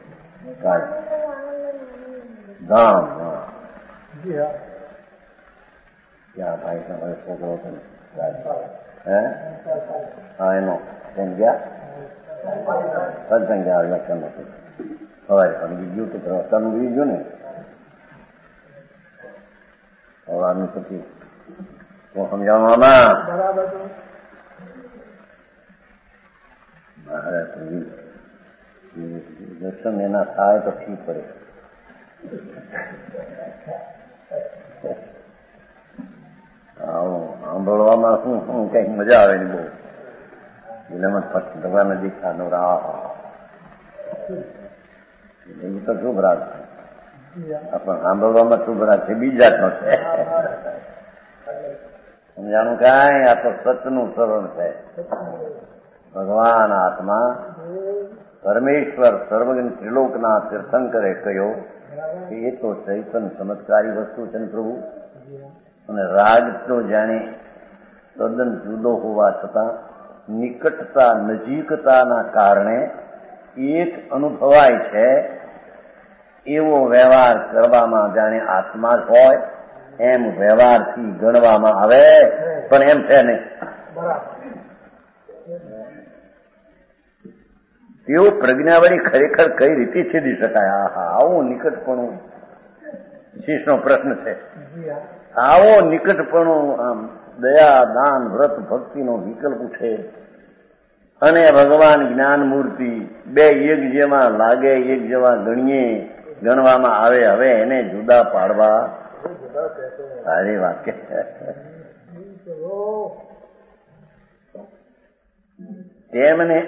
S2: ધામ. હા ક્યાં ભાઈ તમારે છોકરો હતો હે? હા એનો એમ ગયા સત્સંગ ગયા લક્ષણ નથી. સવારે સમજી ગયું તો સમજી ગયું ને સવારનું પછી તો સમજાવવામાં દર્શન એના થાય તો ઠીક પડે. સાંભળવામાં શું શું કઈક મજા આવે ને બહુ. એટલે ભગવાન દીક્ષા નવરા એ તો શુભ રાગ છે. પણ સાંભળવામાં શુભ રાગ છે બીજાનો છે. સમજાણું કાંઈ? આ તો સતનું શરણ છે. ભગવાન આત્મા પરમેશ્વર સર્વજ્ઞ ત્રિલોકના તીર્થંકરે કહ્યો કે એ તો ચૈતન ચમત્કારી વસ્તુ છે ને પ્રભુ. અને રાગ તો જાણે તદ્દન જુદો હોવા છતાં નિકટતા નજીકતાના કારણે એક અનુભવાય છે. એવો વ્યવહાર કરવામાં જાણે આત્મા જ હોય એમ વ્યવહારથી ગણવામાં આવે, પણ એમ છે નહીં. તેઓ પ્રજ્ઞાવળી ખરેખર કઈ રીતે છેદી શકાય? આહા આવું નિકટપણું શીશનો પ્રશ્ન છે. આવો નિકટપણું આમ દયા દાન વ્રત ભક્તિનો વિકલ્પ ઉઠે અને ભગવાન જ્ઞાન મૂર્તિ બે એક જેવા લાગે, એક જેવા ગણીએ ગણવામાં આવે. હવે એને જુદા પાડવા સારી વાત કે તેમને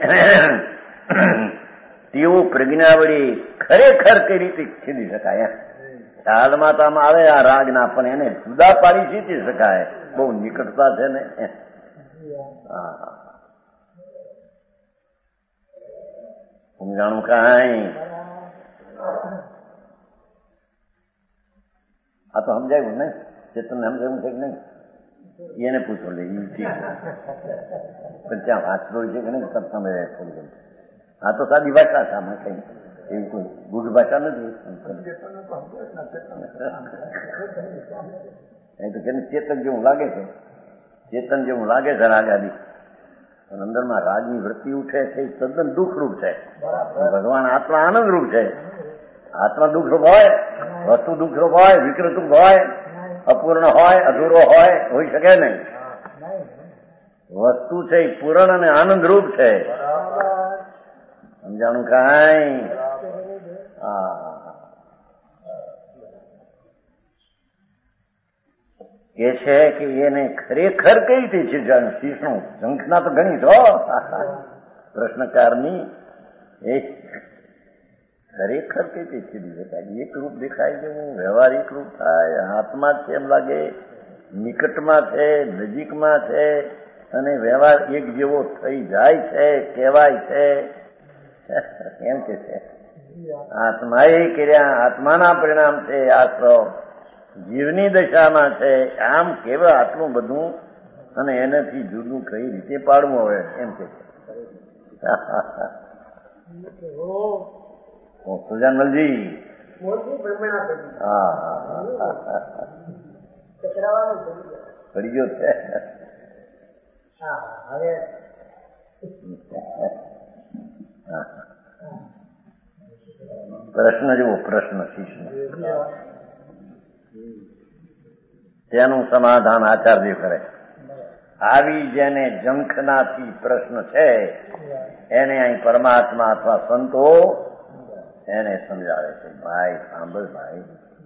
S2: તેવું પ્રજ્ઞાવળી ખરેખર કઈ રીતે છેદી શકાય? ખ્યાલમાં તો આમાં આવે આ રાગ ના, પણ એને જુદા પાડી શીખી શકાય. બહુ નિકટતા છે ને. હા સમજાણું કાંઈ? આ તો સમજાયું ને? ચેતન સમજાયું છે કે નહીં? એને પૂછો લે. પણ ત્યાં વાંચતો છે કે નહીં? તમે થોડી આ તો સાદી ભાષા છે. આમાં કઈ એવી કોઈ ગુઢ ભાષા નથી. એ તો કે ચેતન જેવું લાગે છે, ચેતન જેવું લાગે છે રાગ આદિ, પણ અંદરમાં રાજની વૃત્તિ ઉઠે છે એ તદ્દન દુઃખરૂપ છે. ભગવાન આત્મા આનંદરૂપ છે. આત્મા દુઃખરૂપ હોય, વસ્તુ દુઃખરૂપ હોય, વિકૃતરૂપ હોય, અપૂર્ણ હોય, અધૂરો હોય, હોઈ શકે નહીં. વસ્તુ છે એ પૂર્ણ અને આનંદરૂપ છે. સમજાણું કાંઈ? હા એ છે કે એને ખરેખર કઈ રીતે છે શીશનું ઝંખના તો ઘણી છો પ્રશ્નકારની. એ ખરેખર કઈ રીતે સીધી શકાય? એક રૂપ દેખાય જેવું વ્યવહારિક રૂપ થાય, હાથમાં છે એમ લાગે, નિકટમાં છે, નજીકમાં છે, અને વ્યવહાર એક જેવો થઈ જાય છે, કહેવાય છે. એમ કે છે આત્માએ કર્યા, આત્માના પરિણામ છે આશ્રવ, જીવની દશામાં છે. આમ કેવા આટલું બધું અને એનાથી જુદું કઈ રીતે પાડવું હવે એમ કે સુજાનમલજી. હા પડી ગયો છે. પ્રશ્ન જુઓ, પ્રશ્ન શિષ્ય તેનું સમાધાન આચાર્ય કરે. આવી જેને જંખનાથી પ્રશ્ન છે એને અહીં પરમાત્મા અથવા સંતો એને સમજાવે છે. ભાઈ સાંભળ, ભાઈ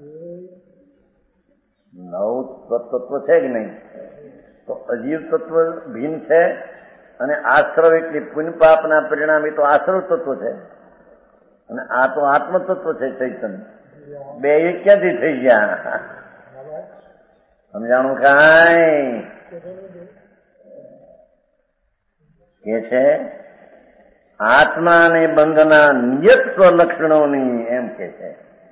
S2: નવ તત્વ છે કે નહીં? તો અજીવ તત્વ ભિન્ન છે અને આશ્રવ એટલે પુણ્ય પાપના પરિણામ એ તો આશ્રવ તત્વ છે અને આ તો આત્મ તત્વ છે ચૈતન્ય. બે એક ક્યાંથી થઈ ગયા? સમજાણું કાંઈ? કે છે આત્મા અને બંધના નિયત સ્વલક્ષણોની એમ કે છે.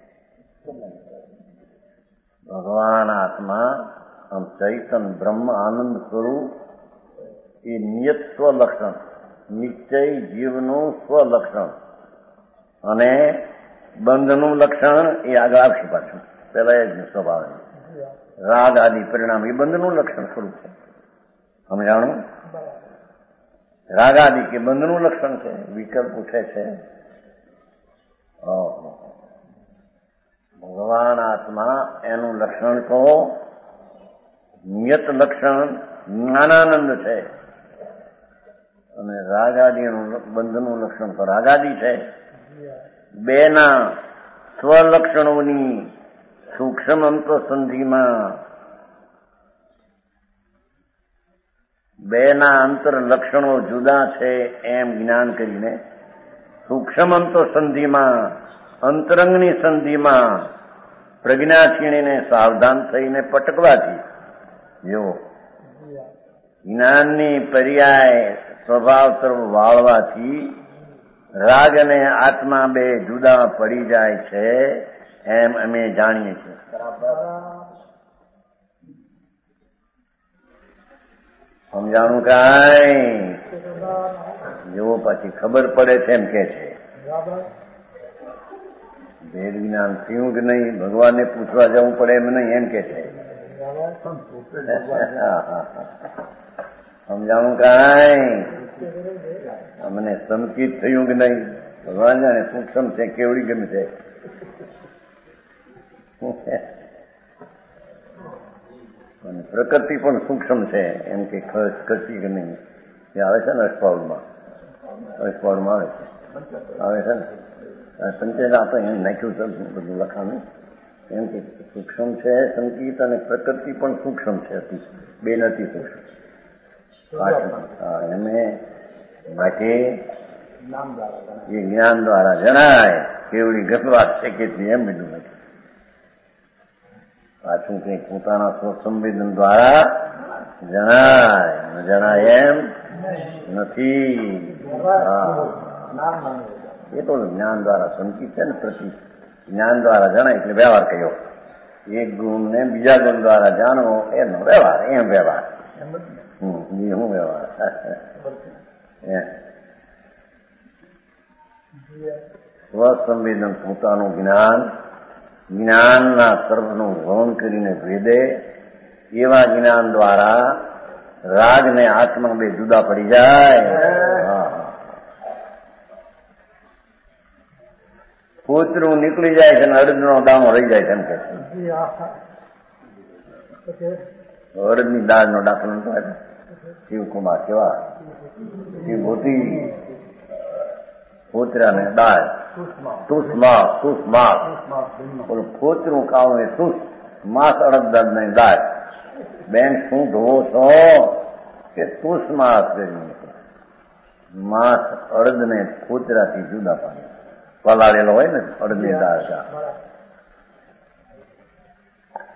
S2: ભગવાન આત્મા આમ ચૈતન બ્રહ્મ આનંદ સ્વરૂપ એ નિયત સ્વલક્ષણ, નિશ્ચય જીવનું સ્વલક્ષણ અને બંધનું લક્ષણ એ આગળ આવશે પાછું. પેલા એ જ સ્વભાવ રાગ આદિ પરિણામ એ બંધનું લક્ષણ સ્વરૂપ છે. સમજાણું? રાગાદિ કે બંધનું લક્ષણ છે. વિકલ્પ ઉઠે છે. ભગવાન આત્મા એનું લક્ષણ કહો નિયત લક્ષણ જ્ઞાનાનંદ છે અને રાગાદિનું બંધનું લક્ષણ તો રાગાદિ છે. બેના સ્વલક્ષણોની સૂક્ષ્મ અંતઃસંધિમાં બેના અંતર લક્ષણો જુદા છે એમ જ્ઞાન કરીને સૂક્ષ્મ અંતઃસંધિમાં અંતરંગની સંધિમાં પ્રજ્ઞા છીણીને સાવધાન થઈને પટકવાથી જો જ્ઞાનની પર્યાય સ્વભાવ તરફ વાળવાથી રાગ અને આત્મા બે જુદા પડી જાય છે એમ અમે જાણીએ છીએ. સમજાણું કાંઈ? જેવો પછી ખબર પડે છે એમ કે છે. ભેદ જ્ઞાન થયું કે નહીં ભગવાનને પૂછવા જવું પડે એમ નહીં એમ કે છે. સમજાણું કાંઈ? અમને સંકિત થયું કે નહીં ભગવાન જાણે સૂક્ષ્મ છે કેવડી ગમે છે. અને પ્રકૃતિ પણ સૂક્ષ્મ છે એમ કે ખર્ચ કરતી કે નહીં એ આવે છે ને અષ્ટપાવડમાં. અષ્ટપાવડમાં આવે છે આવે છે ને સંકેત આપણે એમ નાખ્યું છે બધું લખાણું એમ કે સૂક્ષ્મ છે સંકેત અને પ્રકૃતિ પણ સૂક્ષ્મ છે. બે નથી સૂક્ષ્મ. એને માટે એ જ્ઞાન દ્વારા જણાય કેવડી ગતવાત છે કે એમ બધું નથી. પાછું કંઈક પોતાના સ્વસંવેદન દ્વારા જણાય જણાય એમ નથી. એ તો જ્ઞાન દ્વારા સંકિત છે ને પ્રતિ જ્ઞાન દ્વારા જણાય એટલે વ્યવહાર કયો. એક ગુણ ને બીજા ગુણ દ્વારા જાણવો એનો વ્યવહાર એમ વ્યવહાર. હમ શું વ્યવહાર? સ્વસંવેદન પોતાનું જ્ઞાન જ્ઞાનના સર્વનું વહન કરીને ભેદે એવા જ્ઞાન દ્વારા રાગ ને આત્મા બે જુદા પડી જાય. કૂતરું નીકળી જાય છે અને અડદનો દાણો રહી જાય છે એમ કે અડદની દાળનો દાખલો શિવકુમાર કેવા શિવભૂતિ ફોતરા ને દાળ તુષમાં તુષમાં ઓલું ફોતરું ખાવું એ તુષ માસ અડદ ની દાળ. બેન શું ધોવો છો કે તુષ માસ માસ અડદ ને ફોતરાથી જુદા પાડે. પલાળેલો હોય ને અડદની દાળ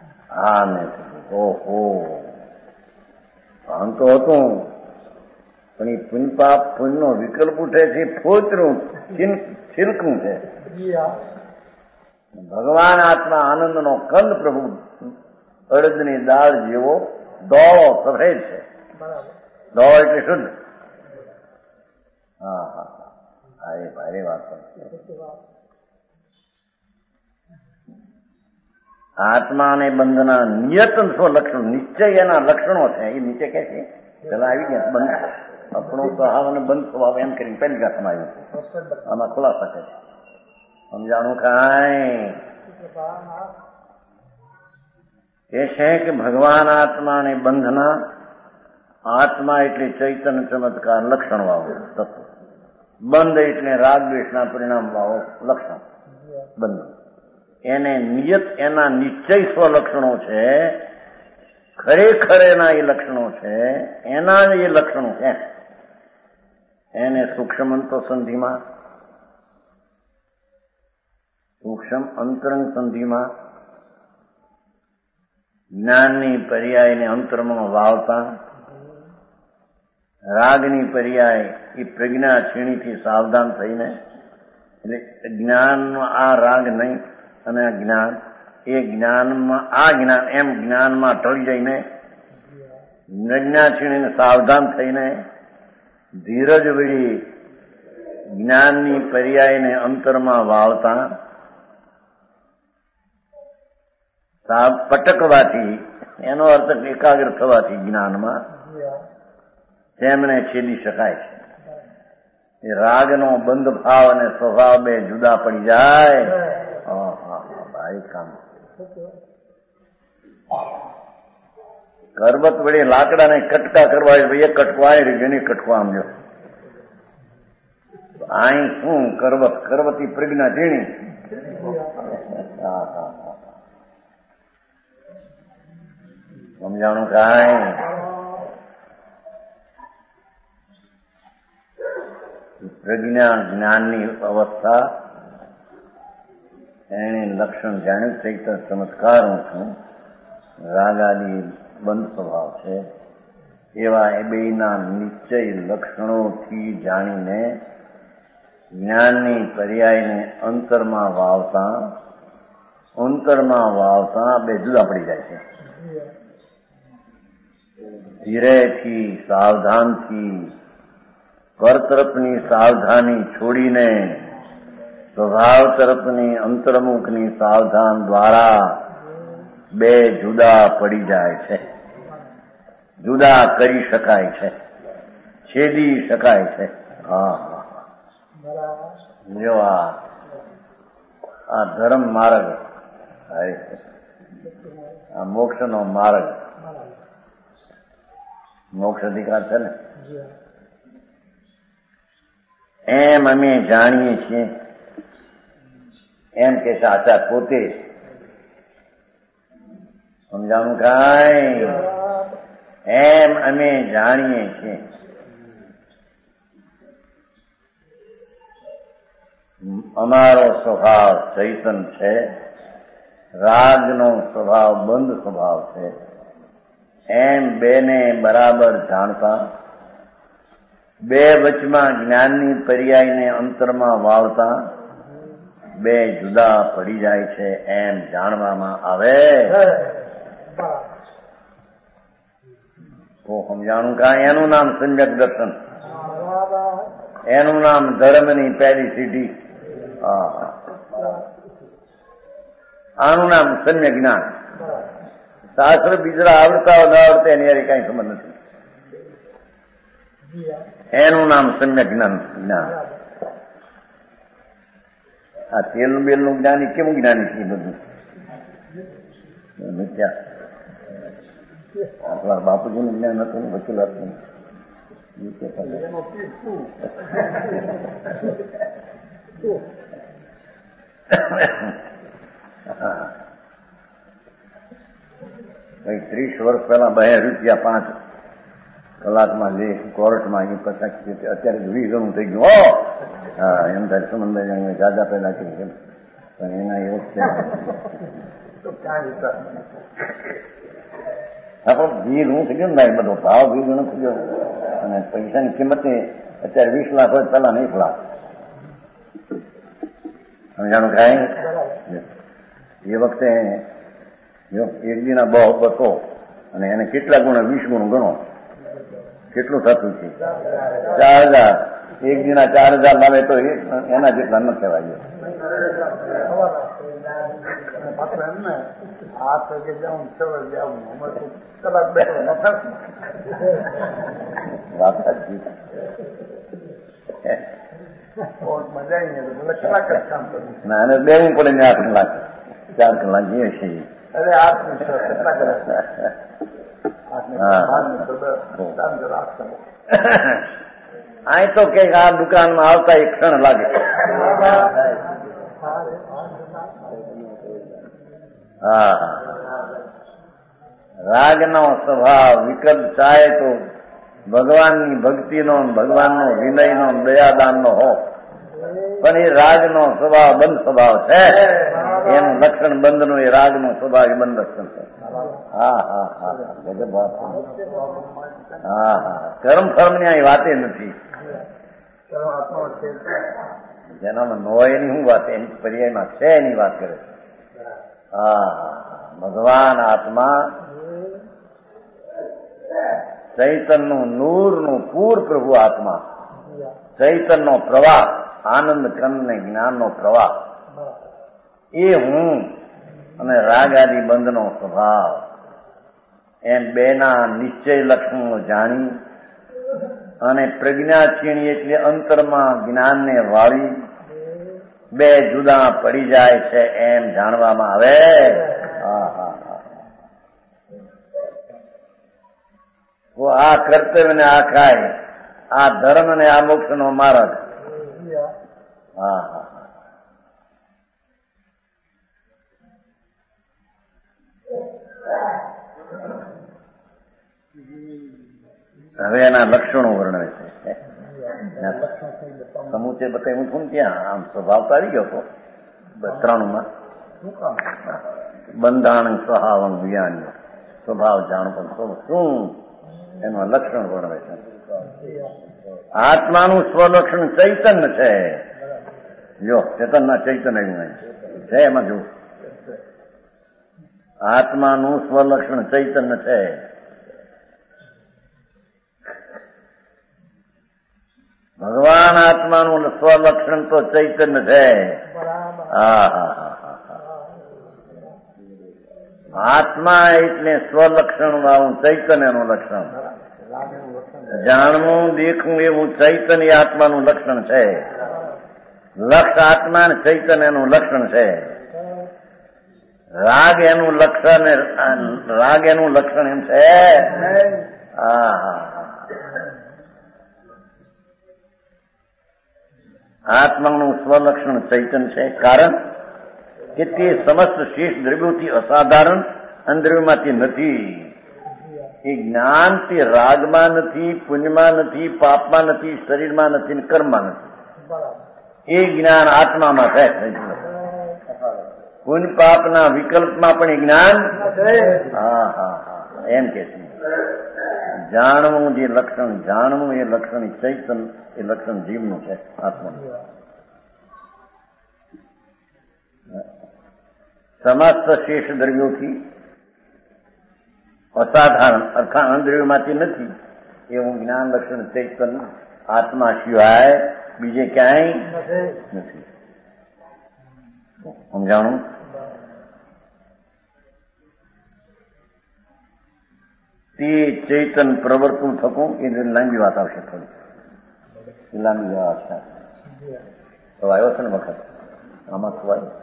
S2: હા ને ઓહો આમ તો હતું પણ એ પુણ્ય પાપ પુણ્યનો વિકલ્પ ઉઠે છે ફોતરું છિલકું છે. ભગવાન આત્મા આનંદનો કંદ પ્રભુ અડદની દાળ જેવો દોળો સફેદ છે. દોળો એટલે શુદ્ધ. હા હા હા એ ભારે વાત છે. આત્મા અને બંધના નિયત લક્ષણો નિશ્ચય એના લક્ષણો છે. એ નીચે કે છે પેલા આવી ગયા બંધ આપણો સ્વભાવ અને બંધ સ્વભાવ એમ કરીને પહેલી ગાથમાં આવ્યું છે. આમાં ખુલાસા છે. સમજાણું કાંઈ એ છે કે ભગવાન આત્મા અને બંધના આત્મા એટલે ચૈતન્ય ચમત્કાર લક્ષણ વાળો તત્વ, બંધ એટલે રાગ દ્વેષના પરિણામ વાળો લક્ષણ બંધ. એને નિયત એના નિશ્ચય સ્વલક્ષણો છે, ખરેખર એના એ લક્ષણો છે, એના એ લક્ષણો છે. એને સૂક્ષ્મ અંતો સંધિમાં સૂક્ષ્મ અંતરંગ સંધિમાં જ્ઞાનની પર્યાયને અંતરમાં વાવતા, રાગની પર્યાય એ પ્રજ્ઞા છીણીથી સાવધાન થઈને, એટલે જ્ઞાનનો આ રાગ નહીં અને આ જ્ઞાન એ જ્ઞાનમાં આ જ્ઞાન એમ જ્ઞાનમાં ઢળી જઈને પ્રજ્ઞા છીણીને સાવધાન થઈને ધીરજ વળી જ્ઞાનની પર્યાયને અંતરમાં વાવતા, પટકવાથી એનો અર્થ એકાગ્ર થવાથી જ્ઞાનમાં તેમને છેદી શકાય છે. એ રાગનો બંધ ભાવ અને સ્વભાવ બે જુદા પડી જાય. ભાઈ કામ કરવત વડે લાકડાને કટકા કરવા એ કટકો આવી જેને કટકો આમ જો અહીં શું કરવત કરવતી પ્રજ્ઞા ઝીણી. હા હા સમજાણું કાંઈ પ્રજ્ઞા જ્ઞાનની અવસ્થા એને લક્ષણ જાણ્યું ચૈતન્ય ચમત્કાર હું છું, રાગાદી બંધ સ્વભાવ છે એવા એ બેના નિશ્ચય લક્ષણોથી જાણીને જ્ઞાનની પર્યાયને અંતરમાં વાવતા અંતરમાં વાવતા બે જુદા પડી જાય છે. ધીરેથી સાવધાનથી પર તરફની સાવધાની છોડીને સ્વભાવ તરફની અંતર્મુખની સાવધાન દ્વારા બે જુદા પડી જાય છે, જુદા કરી શકાય છે, છેદી શકાય છે. હા જો આ આ ધર્મ માર્ગ, આ મોક્ષનો માર્ગ, મોક્ષ અધિકાર છે ને, એમ અમે જાણીએ છીએ એમ કે સાચા પોતે. સમજાણું કાંઈ? એમ અમે જાણીએ છીએ. અમારો સ્વભાવ ચૈતન છે, રાગનો સ્વભાવ બંધ સ્વભાવ છે, એમ બેને બરાબર જાણતા, બે વચમાં જ્ઞાનની પર્યાયને અંતરમાં વાવતા બે જુદા પડી જાય છે એમ જાણવામાં આવે તો સમજાણું કાંઈ? એનું નામ સમ્યક દર્શન, એનું નામ ધર્મની પહેલી સીધી, આનું નામ સમ્યક જ્ઞાન. શાસ્ત્ર બીજા આવડતા ન આવડતા એની યારી કઈ સમજ નથી. એનું નામ સમ્યક જ્ઞાન. જ્ઞાન આ તેલનું બેલનું જ્ઞાની કેવું જ્ઞાની છે બધું મિથ્યા. આપણા બાપુજીનું જ્ઞાન હતું વકીલ હતું. કઈ ત્રીસ વર્ષ પહેલા બે રૂપિયા પાંચ કલાકમાં લે કોર્ટમાં એ પછી અત્યારે વીસ ગણું થઈ ગયું. હો હા એમ થાય સંબંધ જાદા પેદા કરી છે પણ એના એવો છે આપણો વીર હું થઈ ગયો ને બધો ભાવ વીર ગણો થઈ ગયો. અને પૈસાની કિંમત અત્યારે વીસ લાખ હોય પેલા એક લાખ સમજાણું કાંઈ એ વખતે એક દીના બહુ બસો અને એને કેટલા ગુણ વીસ ગુણ ગણો કેટલું થતું છે ચાર હજાર એક દીના ચાર હજાર લાવે તો એના જેટલા ન કહેવાય
S3: આઠ વાગે જાઉં છ વાગે જાઉં અમારે તો કલાક બેઠો
S2: વાત સાચી
S3: કોર્ટમાં જઈને ભલે કલાક જ કામ કરવું
S2: ના એને બેવું પડે ને આઠ કલાક ચાર કલાક જઈએ છીએ
S3: અરે આઠ ને છ કેટલા કલાક
S2: અહીં તો કે આ દુકાનમાં આવતા એક ક્ષણ લાગે હા રાગનો સ્વભાવ વિકલ્પ ચાહે તો ભગવાનની ભક્તિનો ભગવાનનો વિનયનો દયાદાનનો હો પણ એ રાગનો સ્વભાવ બંધ સ્વભાવ છે એનું લક્ષણ બંધનું એ રાગનો સ્વભાવ એ બંધ લક્ષણ છે હા હા હા ગજબ વાત હા હા કર્મ ફર્મ ની અહીં વાતે નથી જેનામાં નો એની શું વાત એની પર્યાયમાં છે એની વાત કરે છે હા ભગવાન આત્મા ચૈતનનું નૂરનું પૂર પ્રભુ આત્મા ચૈતનનો પ્રવાહ આનંદ કંદ ને જ્ઞાનનો પ્રવાહ એ હું અને રાગાદી બંધનો સ્વભાવ એમ બેના નિશ્ચય લક્ષણો જાણી અને પ્રજ્ઞા છીણી એટલે અંતરમાં જ્ઞાનને વાળી બે જુદા પડી જાય છે એમ જાણવામાં આવે હા હા હા આ કર્તવ્ય ને આ ખાય આ ધર્મ ને આ મોક્ષ નો માર્ગ હા હા હવે એના લક્ષણો વર્ણવે છે સમૂચે બતાવ્યું છું ત્યાં આમ સ્વભાવ તો આવી ગયો હતો ત્રણમાં બંધાણ સ્વભાવ વિયાન સ્વભાવ જાણ પણ શું એનું લક્ષણ વર્ણવે છે આત્માનું સ્વલક્ષણ ચૈતન્ય છે જો ચેતનના ચૈતન્ય છે એમાં જો આત્માનું સ્વલક્ષણ ચૈતન્ય છે ભગવાન આત્માનું સ્વલક્ષણ તો ચૈતન્ય છે હા હા હા આત્મા એટલે સ્વલક્ષણ વાળું ચૈતન્યનું લક્ષણ જાણવું દેખવું એવું ચૈતન્ય આત્માનું લક્ષણ છે લક્ષ આત્મા ને ચૈતન્યનું લક્ષણ છે રાગ એનું લક્ષણ રાગ એનું લક્ષણ એમ છે હા હા આત્માનું સ્વલક્ષણ ચૈતન્ય છે કારણ કે તે સમસ્ત શેષ દ્રવ્યોથી અસાધારણ અંદ્રવ્યમાંથી નથી એ જ્ઞાન તે રાગમાં નથી પુણ્યમાં નથી પાપમાં નથી શરીરમાં નથી કર્મમાં નથી એ જ્ઞાન આત્મામાં છે પુણ્ય પાપના વિકલ્પમાં પણ એ જ્ઞાન હા હા હા એમ કે છે જાણવું જે લક્ષણ જાણવું એ લક્ષણ ચૈતન એ લક્ષણ જીવનું છે આત્માનું સમસ્ત શેષ દ્રવ્યોથી અસાધારણ અર્થાત અંદ્રવ્યોમાંથી નથી એવું જ્ઞાન લક્ષણ ચૈતન આત્મા સિવાય બીજે ક્યાંય નથી સમજાણું તે ચૈતન પ્રવર્તન થતું એ લાંબી વાત આવશે થોડી લાંબી વાત છે તો આવ્યો છે ને વખત આમાં શું આવ્યો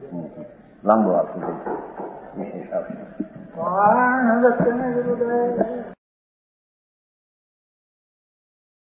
S2: લાંબુ આપી દઈશું વિશેષ આવશે